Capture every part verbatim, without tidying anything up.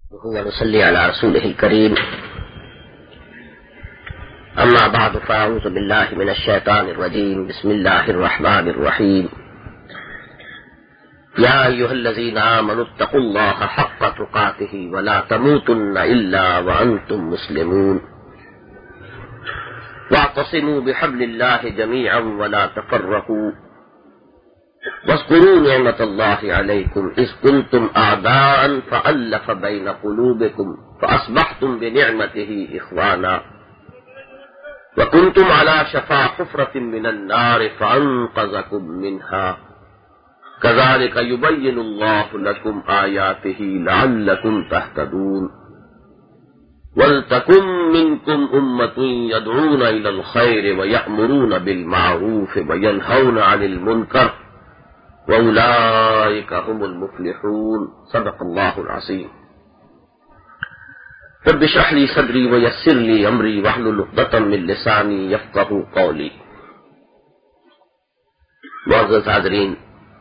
ونصلي على رسوله الكريم أما بعد فأعوذ بالله من الشيطان الرجيم بسم الله الرحمن الرحيم يا أيها الذين آمنوا اتقوا الله حق تقاته ولا تموتن إلا وأنتم مسلمون واعتصموا بحبل الله جميعا ولا تفرقوا واذكروا نعمة الله عليكم إذ كنتم أعداء فألف بين قلوبكم فأصبحتم بنعمته إخوانا وكنتم على شفا حفرة من النار فأنقذكم منها كذلك يبين الله لكم آياته لعلكم تهتدون ولتكن منكم أمة يدعون إلى الخير ويأمرون بالمعروف وينهون عن المنكر وأولئك هم المفلحون صدق الله العظيم رب اشرح لي صدري ويسر لي أمري واحلل عقدة من لساني يفقهوا قولي. معزز حاضرین،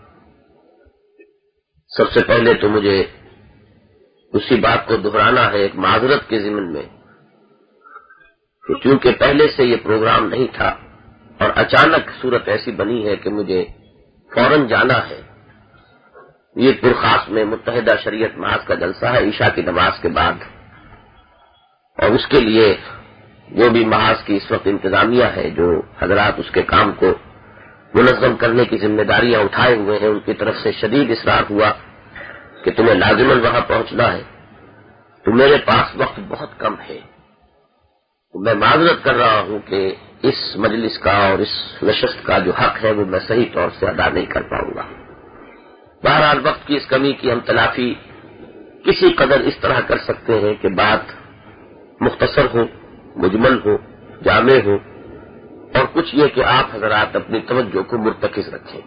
سب سے پہلے تو مجھے اسی بات کو دہرانا ہے ایک معذرت کے ضمن میں کہ چونکہ پہلے سے یہ پروگرام نہیں تھا اور اچانک صورت ایسی بنی ہے کہ مجھے فوراً جانا ہے. یہ پرخاص میں متحدہ شریعت محاذ کا جلسہ ہے عشاء کی نماز کے بعد، اور اس کے لیے جو بھی محاذ کی اس وقت انتظامیہ ہے، جو حضرات اس کے کام کو منظم کرنے کی ذمہ داریاں اٹھائے ہوئے ہیں، ان کی طرف سے شدید اصرار ہوا کہ تمہیں لازماً وہاں پہنچنا ہے، تو میرے پاس وقت بہت کم ہے. تو میں معذرت کر رہا ہوں کہ اس مجلس کا اور اس نشست کا جو حق ہے وہ میں صحیح طور سے ادا نہیں کر پاؤں گا. بہرحال وقت کی اس کمی کی ہم تلافی کسی قدر اس طرح کر سکتے ہیں کہ بات مختصر ہو، مجمل ہو، جامع ہو، اور کچھ یہ کہ آپ حضرات اپنی توجہ کو مرتکز رکھیں.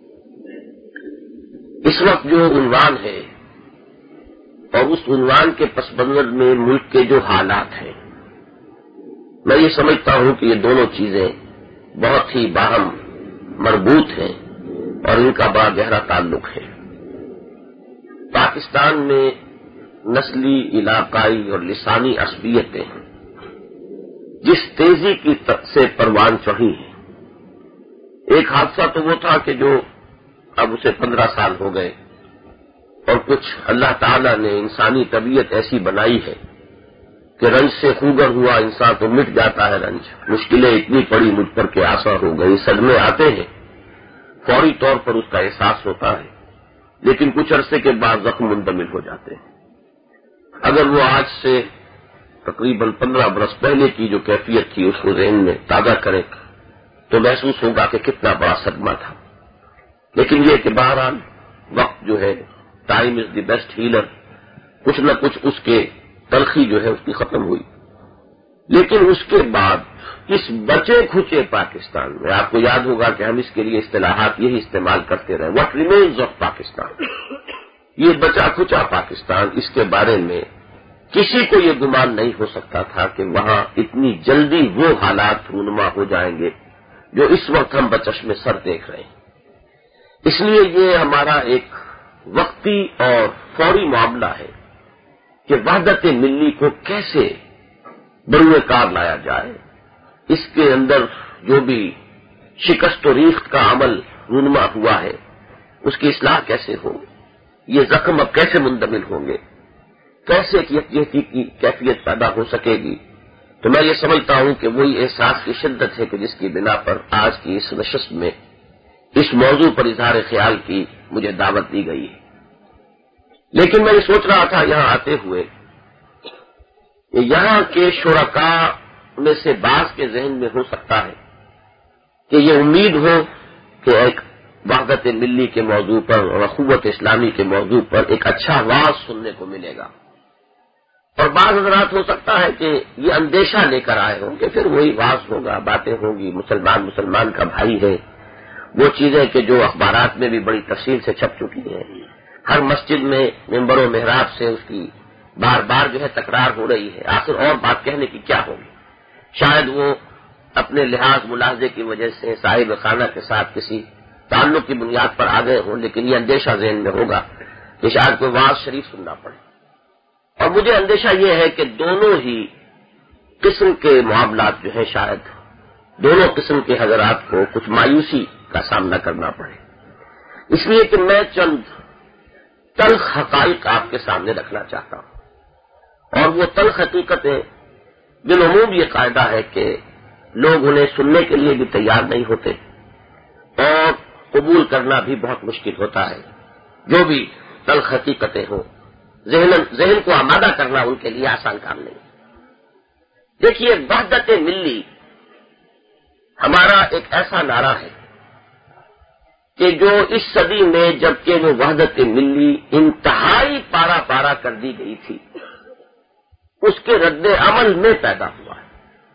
اس وقت جو عنوان ہے اور اس عنوان کے پس منظر میں ملک کے جو حالات ہیں، میں یہ سمجھتا ہوں کہ یہ دونوں چیزیں بہت ہی باہم مربوط ہیں اور ان کا بڑا گہرا تعلق ہے. پاکستان میں نسلی، علاقائی اور لسانی عصبیتیں جس تیزی کی سے پروان چڑھی ہیں، ایک حادثہ تو وہ تھا کہ جو اب اسے پندرہ سال ہو گئے، اور کچھ اللہ تعالیٰ نے انسانی طبیعت ایسی بنائی ہے کہ رنج سے خوگر ہوا انسان تو مٹ جاتا ہے رنج. مشکلیں اتنی پڑی مجھ پر کہ آسان ہو گئی، صدمے آتے ہیں، فوری طور پر اس کا احساس ہوتا ہے، لیکن کچھ عرصے کے بعد زخم منتمل ہو جاتے ہیں. اگر وہ آج سے تقریباً پندرہ برس پہلے کی جو کیفیت تھی اس کو ذہن میں تازہ کریں تو محسوس ہوگا کہ کتنا بڑا صدمہ تھا. لیکن یہ کہ بہرحال وقت جو ہے، time is the best healer, کچھ نہ کچھ اس کے تلخی جو ہے اس کی ختم ہوئی. لیکن اس کے بعد اس بچے کھچے پاکستان میں، آپ کو یاد ہوگا کہ ہم اس کے لیے اصطلاحات یہی استعمال کرتے رہے، واٹ ریمینز آف پاکستان، یہ بچا کھچا پاکستان، اس کے بارے میں کسی کو یہ گمان نہیں ہو سکتا تھا کہ وہاں اتنی جلدی وہ حالات رونما ہو جائیں گے جو اس وقت ہم بچشم سر دیکھ رہے ہیں. اس لیے یہ ہمارا ایک وقتی اور فوری معاملہ ہے کہ وحدت ملی کو کیسے بروئے کار لایا جائے، اس کے اندر جو بھی شکست و ریخت کا عمل رونما ہوا ہے اس کی اصلاح کیسے ہو، یہ زخم اب کیسے مندمل ہوں گے، کیسے یکجہتی کی کیفیت پیدا ہو سکے گی. تو میں یہ سمجھتا ہوں کہ وہی احساس کی شدت ہے کہ جس کی بنا پر آج کی اس نشست میں اس موضوع پر اظہار خیال کی مجھے دعوت دی گئی ہے. لیکن میں یہ سوچ رہا تھا یہاں آتے ہوئے کہ یہاں کے شرکاء میں سے بعض کے ذہن میں ہو سکتا ہے کہ یہ امید ہو کہ ایک وحدت ملی کے موضوع پر اور اخوت اسلامی کے موضوع پر ایک اچھا واعظ سننے کو ملے گا، اور بعض حضرات ہو سکتا ہے کہ یہ اندیشہ لے کر آئے ہوں کہ پھر وہی واعظ ہوگا، باتیں ہوں گی، مسلمان مسلمان کا بھائی ہے، وہ چیزیں کہ جو اخبارات میں بھی بڑی تفصیل سے چھپ چکی ہیں، ہر مسجد میں ممبر و محراب سے اس کی بار بار جو ہے تکرار ہو رہی ہے، آخر اور بات کہنے کی کیا ہوگی. شاید وہ اپنے لحاظ ملاحظے کی وجہ سے صاحب خانہ کے ساتھ کسی تعلق کی بنیاد پر آ گئے ہوں، لیکن یہ اندیشہ ذہن میں ہوگا کہ شاید کوئی واعظ شریف سننا پڑے. اور مجھے اندیشہ یہ ہے کہ دونوں ہی قسم کے معاملات جو ہیں شاید دونوں قسم کے حضرات کو کچھ مایوسی کا سامنا کرنا پڑے، اس لیے کہ میں چند تلخ حقائق آپ کے سامنے رکھنا چاہتا ہوں، اور وہ تلخ حقیقتیں بالعموم یہ قاعدہ ہے کہ لوگ انہیں سننے کے لیے بھی تیار نہیں ہوتے اور قبول کرنا بھی بہت مشکل ہوتا ہے۔ جو بھی تلخ حقیقتیں ہوں، ذہن ذہن کو آمادہ کرنا ان کے لیے آسان کام نہیں۔ دیکھیے، وحدت ملی ہمارا ایک ایسا نعرہ ہے کہ جو اس صدی میں جبکہ وہ وحدت ملی انتہائی پارا پارا کر دی گئی تھی، اس کے رد عمل میں پیدا ہوا ہے۔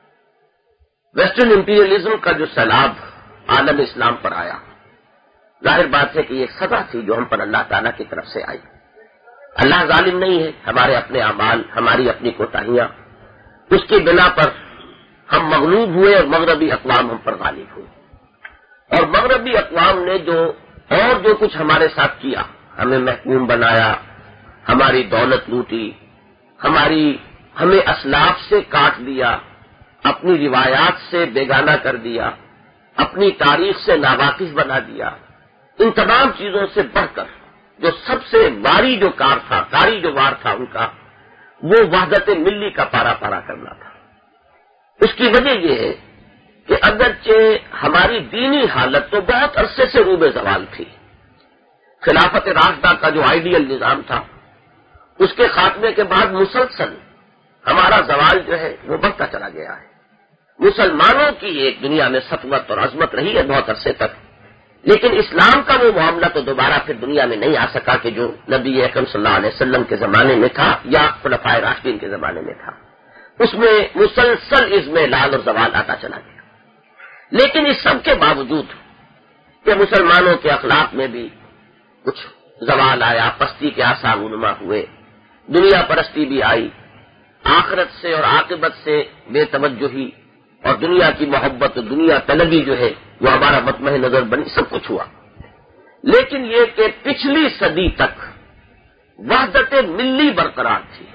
ویسٹرن امپیریلزم کا جو سیلاب عالم اسلام پر آیا، ظاہر بات ہے کہ یہ ایک سزا تھی جو ہم پر اللہ تعالیٰ کی طرف سے آئی۔ اللہ ظالم نہیں ہے، ہمارے اپنے اعمال، ہماری اپنی کوتاہیاں، اس کی بنا پر ہم مغلوب ہوئے اور مغربی اقوام ہم پر غالب ہوئے، اور مغربی اقوام نے جو اور جو کچھ ہمارے ساتھ کیا، ہمیں محکوم بنایا، ہماری دولت لوٹی، ہماری ہمیں اسلاف سے کاٹ دیا، اپنی روایات سے بیگانہ کر دیا، اپنی تاریخ سے ناواقف بنا دیا، ان تمام چیزوں سے بڑھ کر جو سب سے واری جو کار تھا کاری جو وار تھا ان کا، وہ وحدت ملی کا پارا پارا کرنا تھا۔ اس کی وجہ یہ ہے کہ اگرچہ ہماری دینی حالت تو بہت عرصے سے روبے زوال تھی، خلافت راشدہ کا جو آئیڈیل نظام تھا، اس کے خاتمے کے بعد مسلسل ہمارا زوال جو ہے وہ بڑھتا چلا گیا ہے۔ مسلمانوں کی ایک دنیا میں سطوت اور عظمت رہی ہے بہت عرصے تک، لیکن اسلام کا وہ معاملہ تو دوبارہ پھر دنیا میں نہیں آ سکا کہ جو نبی اکرم صلی اللہ علیہ وسلم کے زمانے میں تھا یا خلفائے راشدین کے زمانے میں تھا۔ اس میں مسلسل اس میں لال اور زوال آتا چلا گیا۔ لیکن اس سب کے باوجود کہ مسلمانوں کے اخلاق میں بھی کچھ زوال آیا، پستی کے آثار رونما ہوئے، دنیا پرستی بھی آئی، آخرت سے اور عاقبت سے بے توجہی اور دنیا کی محبت، دنیا طلبی جو ہے وہ ہمارا مطمع نظر بنی، سب کچھ ہوا۔ لیکن یہ کہ پچھلی صدی تک وحدت ملی برقرار تھی۔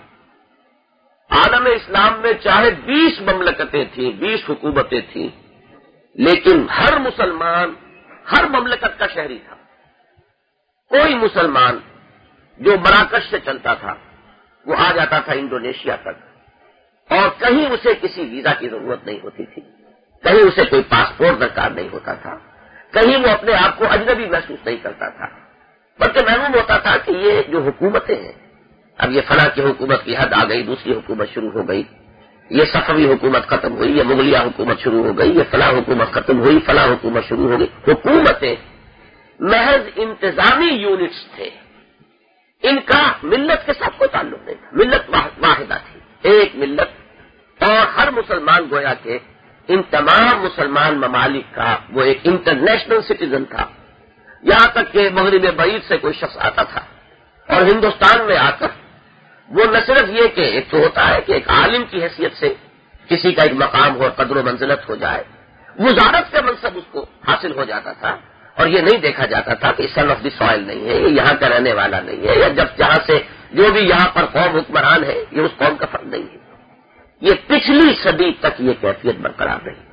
عالم اسلام میں چاہے بیس مملکتیں تھیں، بیس حکومتیں تھیں، لیکن ہر مسلمان ہر مملکت کا شہری تھا۔ کوئی مسلمان جو مراکش سے چلتا تھا وہ آ جاتا تھا انڈونیشیا تک، اور کہیں اسے کسی ویزا کی ضرورت نہیں ہوتی تھی، کہیں اسے کوئی پاسپورٹ درکار نہیں ہوتا تھا، کہیں وہ اپنے آپ کو اجنبی محسوس نہیں کرتا تھا، بلکہ معلوم ہوتا تھا کہ یہ جو حکومتیں ہیں، اب یہ فلاں کی حکومت کی حد آ گئی، دوسری حکومت شروع ہو گئی، یہ صفوی حکومت ختم ہوئی، یہ مغلیہ حکومت شروع ہو گئی، یہ فلاں حکومت ختم ہوئی، فلاں حکومت شروع ہو گئی۔ حکومتیں محض انتظامی یونٹس تھے، ان کا ملت کے ساتھ کوئی تعلق نہیں تھا، ملت واحدہ تھی، ایک ملت، اور ہر مسلمان گویا کہ ان تمام مسلمان ممالک کا وہ ایک انٹرنیشنل سٹیزن تھا۔ یہاں تک کہ مغرب بعید سے کوئی شخص آتا تھا اور ہندوستان میں آ کر وہ نہ صرف یہ کہ ایک تو ہوتا ہے کہ ایک عالم کی حیثیت سے کسی کا ایک مقام ہو اور قدر و منزلت ہو جائے، وزارت کا منصب اس کو حاصل ہو جاتا تھا، اور یہ نہیں دیکھا جاتا تھا کہ سن آف دی سوائل نہیں ہے، یہ یہاں کا رہنے والا نہیں ہے، یا جب جہاں سے جو بھی یہاں پر قوم حکمران ہے یہ اس قوم کا فرد نہیں ہے۔ یہ پچھلی صدی تک یہ کیفیت برقرار رہی۔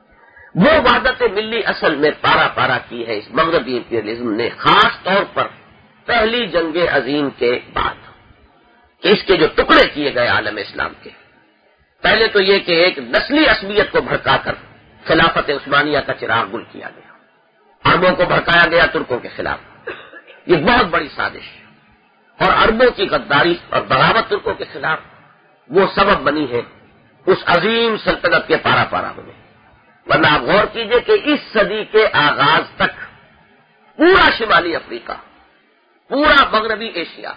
وہ وحدت ملی اصل میں پارا پارا کی ہے اس مغربی امپیریلزم نے، خاص طور پر پہلی جنگ عظیم کے بعد، کہ اس کے جو ٹکڑے کیے گئے عالم اسلام کے۔ پہلے تو یہ کہ ایک نسلی عصبیت کو بھڑکا کر خلافت عثمانیہ کا چراغ گل کیا گیا، عربوں کو بھڑکایا گیا ترکوں کے خلاف، یہ بہت بڑی سازش، اور عربوں کی غداری اور بغاوت ترکوں کے خلاف وہ سبب بنی ہے اس عظیم سلطنت کے پارا پارا ہونے۔ ورنہ آپ غور کیجئے کہ اس صدی کے آغاز تک پورا شمالی افریقہ، پورا مغربی ایشیا،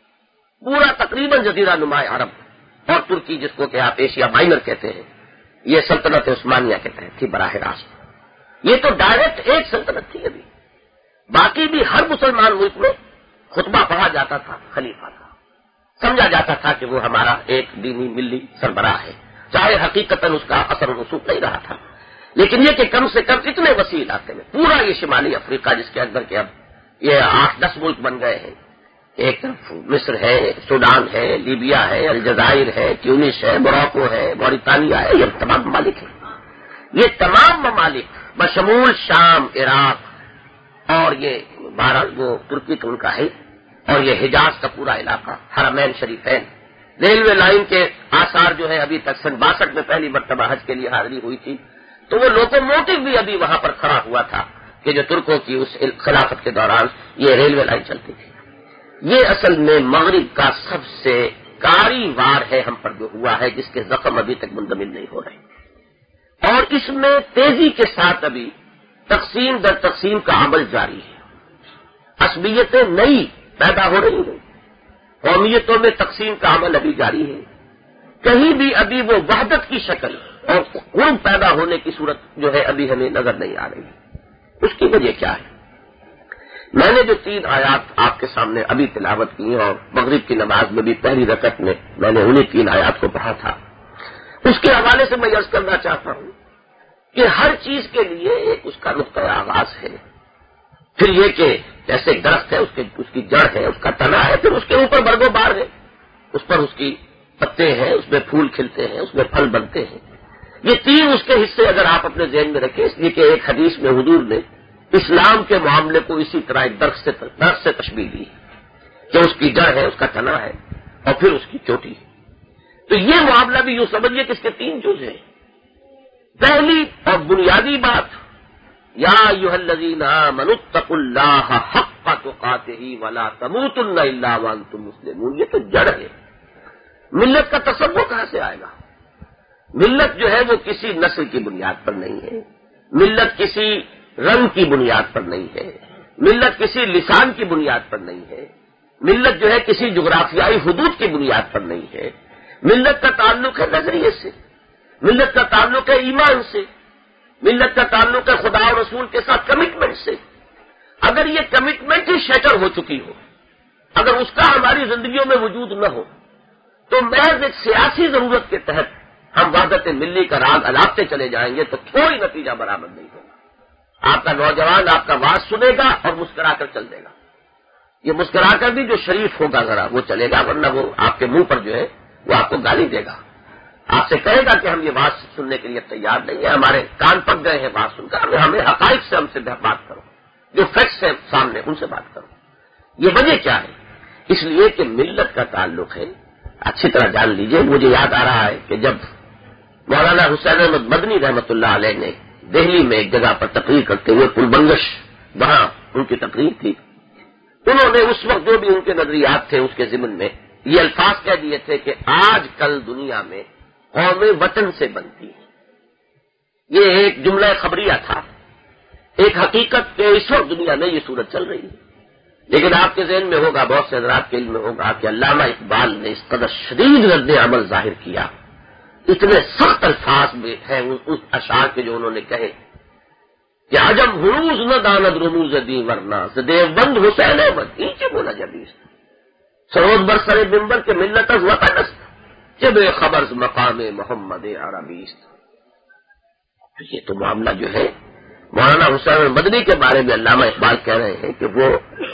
پورا تقریباً جزیرہ نما عرب اور ترکی جس کو کہ آپ ایشیا مائنر کہتے ہیں، یہ سلطنت عثمانیہ کے تحت تھی براہ راست۔ یہ تو ڈائریکٹ ایک سلطنت تھی۔ ابھی باقی بھی ہر مسلمان ملک میں خطبہ پڑھا جاتا تھا خلیفہ کا، سمجھا جاتا تھا کہ وہ ہمارا ایک دینی ملی سربراہ ہے، چاہے حقیقتاً اس کا اثر و رسوخ نہیں رہا تھا، لیکن یہ کہ کم سے کم اتنے وسیع علاقے میں پورا یہ شمالی افریقہ جس کے اندر کے اب یہ آٹھ دس ملک بن گئے ہیں، ایک طرف مصر ہے، سوڈان ہے، لیبیا ہے، الجزائر ہے، تیونس ہے، موراکو ہے، موریتانیہ ہے، یہ تمام ممالک ہیں. یہ تمام ممالک بشمول شام، عراق اور یہ بہرحال وہ ترکی تو ان کا ہے، اور یہ حجاز کا پورا علاقہ، حرمین شریفین. ریلوے لائن کے آثار جو ہے ابھی تک سن باسٹھ میں پہلی مرتبہ حج کے لیے حاضری ہوئی تھی، تو وہ لوکوموٹو بھی ابھی وہاں پر کھڑا ہوا تھا کہ جو ترکوں کی اس خلافت کے دوران یہ ریلوے لائن چلتی تھی. یہ اصل میں مغرب کا سب سے کاری وار ہے ہم پر جو ہوا ہے، جس کے زخم ابھی تک مندمل نہیں ہو رہے، اور اس میں تیزی کے ساتھ ابھی تقسیم در تقسیم کا عمل جاری ہے. عصبیتیں نئی پیدا ہو رہی ہیں، قومیتوں میں تقسیم کا عمل ابھی جاری ہے. کہیں بھی ابھی وہ وحدت کی شکل اور قرب پیدا ہونے کی صورت جو ہے ابھی ہمیں نظر نہیں آ رہی. اس کی وجہ کیا ہے؟ میں نے جو تین آیات آپ کے سامنے ابھی تلاوت کی اور مغرب کی نماز میں بھی پہلی رکعت میں میں نے انہیں تین آیات کو پڑھا تھا، اس کے حوالے سے میں عرض کرنا چاہتا ہوں کہ ہر چیز کے لیے ایک اس کا نقطۂ آغاز ہے. پھر یہ کہ جیسے ایک درخت ہے، اس کے اس کی جڑ ہے، اس کا تنا ہے، پھر اس کے اوپر برگ و بار ہے، اس پر اس کی پتے ہیں، اس میں پھول کھلتے ہیں، اس میں پھل بنتے ہیں. یہ تین اس کے حصے اگر آپ اپنے ذہن میں رکھیں، اس لیے کہ ایک حدیث میں حضور نے اسلام کے معاملے کو اسی طرح ایک درخت سے درخت سے تشبیہ دی کہ اس کی جڑ ہے، اس کا تنا ہے، اور پھر اس کی چوٹی. تو یہ معاملہ بھی یوں سمجھیے کہ اس کے تین جز ہیں. پہلی اور بنیادی بات، یا ایھا الذین آمنوا اتقوا اللہ حق تقاتہ ولا تموتن الا وانتم مسلمون. یہ تو جڑ ہے. ملت کا تصور کہاں سے آئے گا؟ ملت جو ہے وہ کسی نسل کی بنیاد پر نہیں ہے، ملت کسی رنگ کی بنیاد پر نہیں ہے، ملت کسی لسان کی بنیاد پر نہیں ہے، ملت جو ہے کسی جغرافیائی حدود کی بنیاد پر نہیں ہے. ملت کا تعلق ہے نظریے سے، ملت کا تعلق ہے ایمان سے، ملت کا تعلق ہے خدا و رسول کے ساتھ کمٹمنٹ سے. اگر یہ کمٹمنٹ ہی شیٹر ہو چکی ہو، اگر اس کا ہماری زندگیوں میں وجود نہ ہو، تو محض ایک سیاسی ضرورت کے تحت ہم وحدت ملی کا راگ الاپتے چلے جائیں گے تو کوئی نتیجہ برآمد نہیں ہوگا. آپ کا نوجوان آپ کا واز سنے گا اور مسکرا کر چل دے گا. یہ مسکرا کر بھی جو شریف ہوگا ذرا وہ چلے گا، ورنہ وہ آپ کے منہ پر جو ہے وہ آپ کو گالی دے گا، آپ سے کہے گا کہ ہم یہ بات سننے کے لیے تیار نہیں ہیں، ہمارے کان پک گئے ہیں بات سن کر، ہمیں حقائق سے ہم سے بات کرو، جو فیکٹس ہیں سامنے ان سے بات کرو. یہ وجہ کیا ہے؟ اس لیے کہ ملت کا تعلق ہے. اچھی طرح جان لیجئے. مجھے یاد آ رہا ہے کہ جب مولانا حسین احمد مدنی رحمۃ اللہ علیہ نے دہلی میں ایک جگہ پر تقریر کرتے ہوئے پل بنگش وہاں ان کی تقریر تھی، انہوں نے اس وقت جو بھی ان کے نظریات تھے اس کے ضمن میں یہ الفاظ کہہ دیے تھے کہ آج کل دنیا میں قومیں وطن سے بنتی ہیں. یہ ایک جملہ خبریہ تھا، ایک حقیقت کہ اس وقت دنیا میں یہ صورت چل رہی ہے. لیکن آپ کے ذہن میں ہوگا، بہت سے حضرات کے علم میں ہوگا کہ علامہ اقبال نے اس قدر شدید رد عمل ظاہر کیا، اتنے سخت الفاظ میں ہیں اس اشعار کے جو انہوں نے کہے کہ عجم ہروز نہ داند رموز دی ورنہ دیو بند حسین احمد اینچے بولا جبیست سروز برسر ممبر کے ملت از وطن است کہ بے خبرز مقام محمد عربیست. یہ تو معاملہ جو ہے مولانا حسین مدنی کے بارے میں علامہ اقبال کہہ رہے ہیں کہ وہ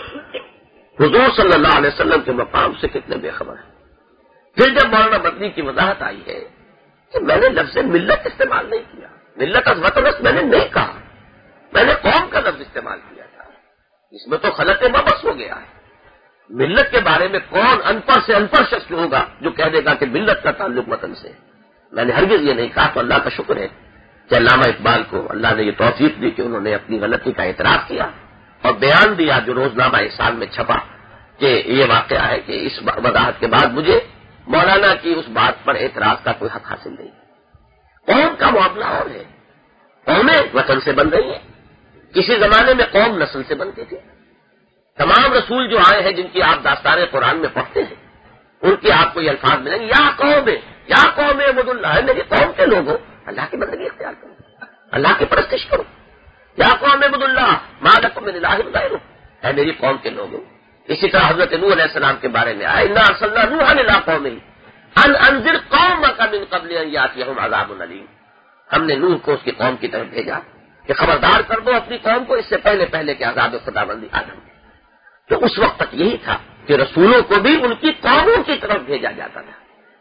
حضور صلی اللہ علیہ وسلم کے مقام سے کتنے بے خبر ہیں. پھر جب مولانا مدنی کی وضاحت آئی ہے کہ میں نے لفظ ملت استعمال نہیں کیا، ملت از وطن است میں نے نہیں کہا، میں نے قوم کا لفظ استعمال کیا تھا، اس میں تو خلط مبس ہو گیا ہے. ملت کے بارے میں کون ان پڑھ سے ان پڑھ شخص ہوگا جو کہہ دے گا کہ ملت کا تعلق وطن سے؟ میں نے ہرگز یہ نہیں کہا. تو اللہ کا شکر ہے کہ علامہ اقبال کو اللہ نے یہ توفیق دی کہ انہوں نے اپنی غلطی کا اعتراف کیا اور بیان دیا جو روزنامہ احسان میں چھپا کہ یہ واقعہ ہے کہ اس وضاحت کے بعد مجھے مولانا کی اس بات پر اعتراض کا کوئی حق حاصل نہیں. قوم کا معاملہ اور ہے، قومیں وطن سے بن رہی ہیں. کسی زمانے میں قوم نسل سے بنتی تھی. تمام رسول جو آئے ہیں جن کی آپ داستان قرآن میں پڑھتے ہیں ان کے آپ کو یہ الفاظ ملیں گے، یا قوم ہے یا قوم عبد اللہ، میری قوم کے لوگوں اللہ کی بندگی اختیار کرو، اللہ کی پرستش کرو. یا قوم عبد اللہ ما لکم من الہ غیرہ، اے میری قوم کے لوگوں. اسی طرح حضرت نوح علیہ السلام کے بارے میں آئے انا ارسلنا نوحا الی قومہ ان انذر قومک من قبل ان یاتیہم عذاب الیم. ہم نے نوح کو اس کی قوم کی طرف بھیجا کہ خبردار کر دو اپنی قوم کو اس سے پہلے پہلے کہ عذاب خداوندی آدم. تو اس وقت تک یہی تھا کہ رسولوں کو بھی ان کی قوموں کی طرف بھیجا جاتا تھا.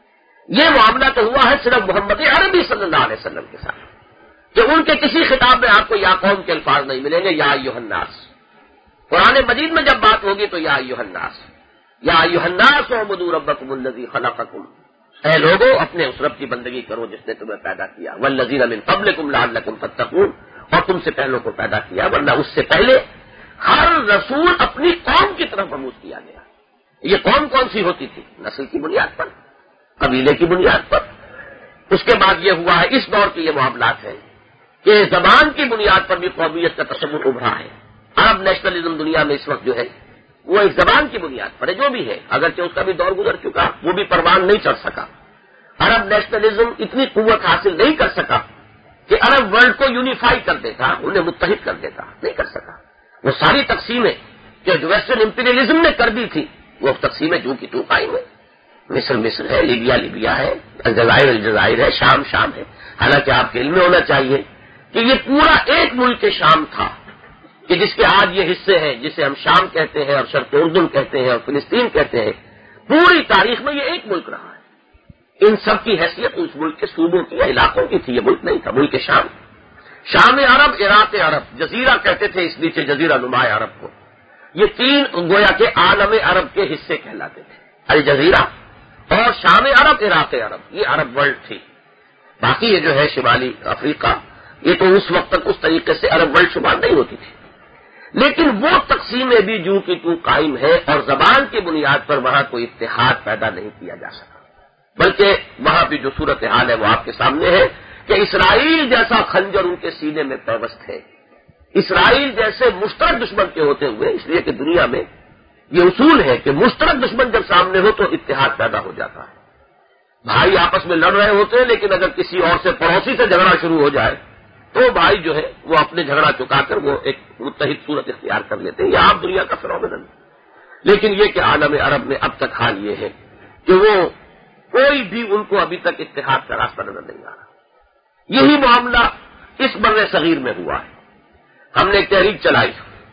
یہ معاملہ تو ہوا ہے صرف محمد عربی صلی اللہ علیہ وسلم کے ساتھ کہ ان کے کسی خطاب میں آپ کو یا قوم کے الفاظ نہیں ملیں گے یا ایھا الناس. قرآن مجید میں جب بات ہوگی تو یا ایھا الناس، یا ایھا الناس اعبدوا ربکم الذی خلقکم، اے لوگوں اپنے اس رب کی بندگی کرو جس نے تمہیں پیدا کیا، والذین من قبلکم لعلکم تتقون، اور تم سے پہلوں کو پیدا کیا، ورنہ اس سے پہلے ہر رسول اپنی قوم کی طرف مبعوث کیا گیا. یہ قوم کون سی ہوتی تھی؟ نسل کی بنیاد پر، قبیلے کی بنیاد پر. اس کے بعد یہ ہوا ہے، اس دور کے یہ معاملات ہیں کہ زبان کی بنیاد پر بھی قومیت کا تصور ابھرا ہے. عرب نیشنلزم دنیا میں اس وقت جو ہے وہ ایک زبان کی بنیاد پر ہے، جو بھی ہے، اگرچہ اس کا بھی دور گزر چکا، وہ بھی پروان نہیں چڑھ سکا. عرب نیشنلزم اتنی قوت حاصل نہیں کر سکا کہ عرب ورلڈ کو یونیفائی کر دیتا، انہیں متحد کر دیتا، نہیں کر سکا. وہ ساری تقسیمیں جو ویسٹرن امپیریلزم نے کر دی تھی وہ تقسیمیں جو کی تو قائم ہے. مصر مصر ہے، لیبیا لیبیا ہے، الجزائر الجزائر ہے، شام شام ہے. حالانکہ آپ کے علم میں ہونا چاہیے کہ یہ پورا ایک ملک شام تھا کہ جس کے آج یہ حصے ہیں جسے ہم شام کہتے ہیں اور شرق اردن کہتے ہیں اور فلسطین کہتے ہیں. پوری تاریخ میں یہ ایک ملک رہا ہے. ان سب کی حیثیت اس ملک کے صوبوں کی یا علاقوں کی تھی، یہ ملک نہیں تھا، ملک شام. شام عرب، عراق عرب، جزیرہ کہتے تھے اس نیچے جزیرہ نما عرب کو. یہ تین گویا کے عالم عرب کے حصے کہلاتے تھے، الجزیرہ اور شام عرب، عراق عرب، یہ عرب ورلڈ تھی. باقی یہ جو ہے شمالی افریقہ، یہ تو اس وقت تک اس طریقے سے عرب ورلڈ شمار نہیں ہوتی تھی. لیکن وہ تقسیمیں بھی جو کی تو قائم ہے اور زبان کی بنیاد پر وہاں کوئی اتحاد پیدا نہیں کیا جا سکا. بلکہ وہاں بھی جو صورتحال ہے وہ آپ کے سامنے ہے کہ اسرائیل جیسا خنجر ان کے سینے میں پیوست ہے. اسرائیل جیسے مشترک دشمن کے ہوتے ہوئے، اس لیے کہ دنیا میں یہ اصول ہے کہ مشترک دشمن جب سامنے ہو تو اتحاد پیدا ہو جاتا ہے. بھائی آپس میں لڑ رہے ہوتے ہیں، لیکن اگر کسی اور سے پڑوسی سے جھگڑا شروع ہو جائے تو بھائی جو ہے وہ اپنے جھگڑا چکا کر وہ ایک متحد صورت اختیار کر لیتے ہیں. یہ عام دنیا کا فینومینن ہے. لیکن یہ کہ عالم عرب میں اب تک حال یہ ہے کہ وہ کوئی بھی ان کو ابھی تک اتحاد کا راستہ نظر نہیں آ رہا. یہی معاملہ اس بر صغیر میں ہوا ہے. ہم نے ایک تحریک چلائی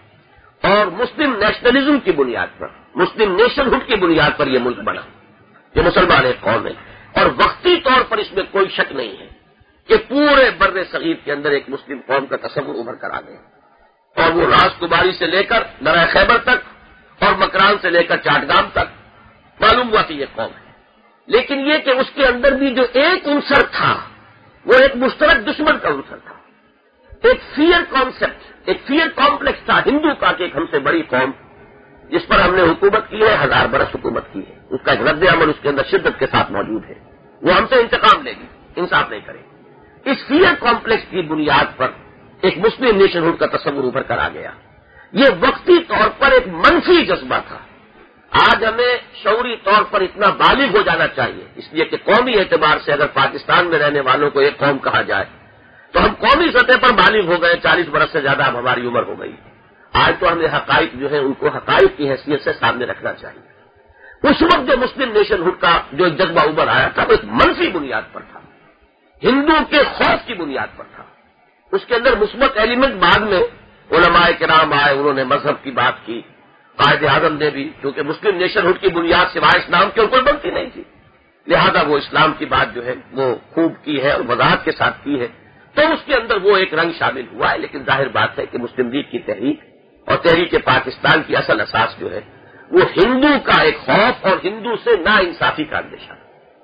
اور مسلم نیشنلزم کی بنیاد پر، مسلم نیشن ہوڈ کی بنیاد پر یہ ملک بنا. یہ مسلمان ایک قوم ہے اور وقتی طور پر اس میں کوئی شک نہیں ہے کہ پورے بر صغیر کے اندر ایک مسلم قوم کا تصور ابھر کر آ گیا. اور وہ راس کماری سے لے کر درہ خیبر تک اور مکران سے لے کر چاٹگام تک معلوم ہوا کہ یہ قوم ہے. لیکن یہ کہ اس کے اندر بھی جو ایک عنصر تھا وہ ایک مشترک دشمن کا عنصر تھا. ایک فیئر کانسیپٹ، ایک فیئر کمپلیکس تھا ہندو کا کہ ایک ہم سے بڑی قوم جس پر ہم نے حکومت کی ہے، ہزار برس حکومت کی ہے، اس کا ایک رد عمل اس کے اندر شدت کے ساتھ موجود ہے. وہ ہم سے انتقام لے گی، انصاف نہیں کرے گی. اس فیئر کمپلیکس کی بنیاد پر ایک مسلم نیشن ہوڈ کا تصور ابھر کر آ گیا. یہ وقتی طور پر ایک منفی جذبہ تھا. آج ہمیں شعوری طور پر اتنا بالغ ہو جانا چاہیے، اس لیے کہ قومی اعتبار سے اگر پاکستان میں رہنے والوں کو ایک قوم کہا جائے تو ہم قومی سطح پر بالغ ہو گئے. چالیس برس سے زیادہ اب ہماری عمر ہو گئی. آج تو ہمیں حقائق جو ہے ان کو حقائق کی حیثیت سے سامنے رکھنا چاہیے. اس وقت جو مسلم نیشن ہوڈ کا جو جذبہ ابھر آیا تھا وہ ایک منفی بنیاد پر تھا، ہندو کے خوف کی بنیاد پر تھا. اس کے اندر مثبت ایلیمنٹ بعد میں علماء کرام آئے، انہوں نے مذہب کی بات کی. قائد اعظم نے بھی، کیونکہ مسلم نیشن ہوڈ کی بنیاد سوائے اسلام کے اوپر بنتی نہیں تھی، لہذا وہ اسلام کی بات جو ہے وہ خوب کی ہے اور وضاحت کے ساتھ کی ہے. تو اس کے اندر وہ ایک رنگ شامل ہوا ہے. لیکن ظاہر بات ہے کہ مسلم لیگ کی تحریک اور تحریک پاکستان کی اصل اساس جو ہے وہ ہندو کا ایک خوف اور ہندو سے نا انصافی کا اندیشہ.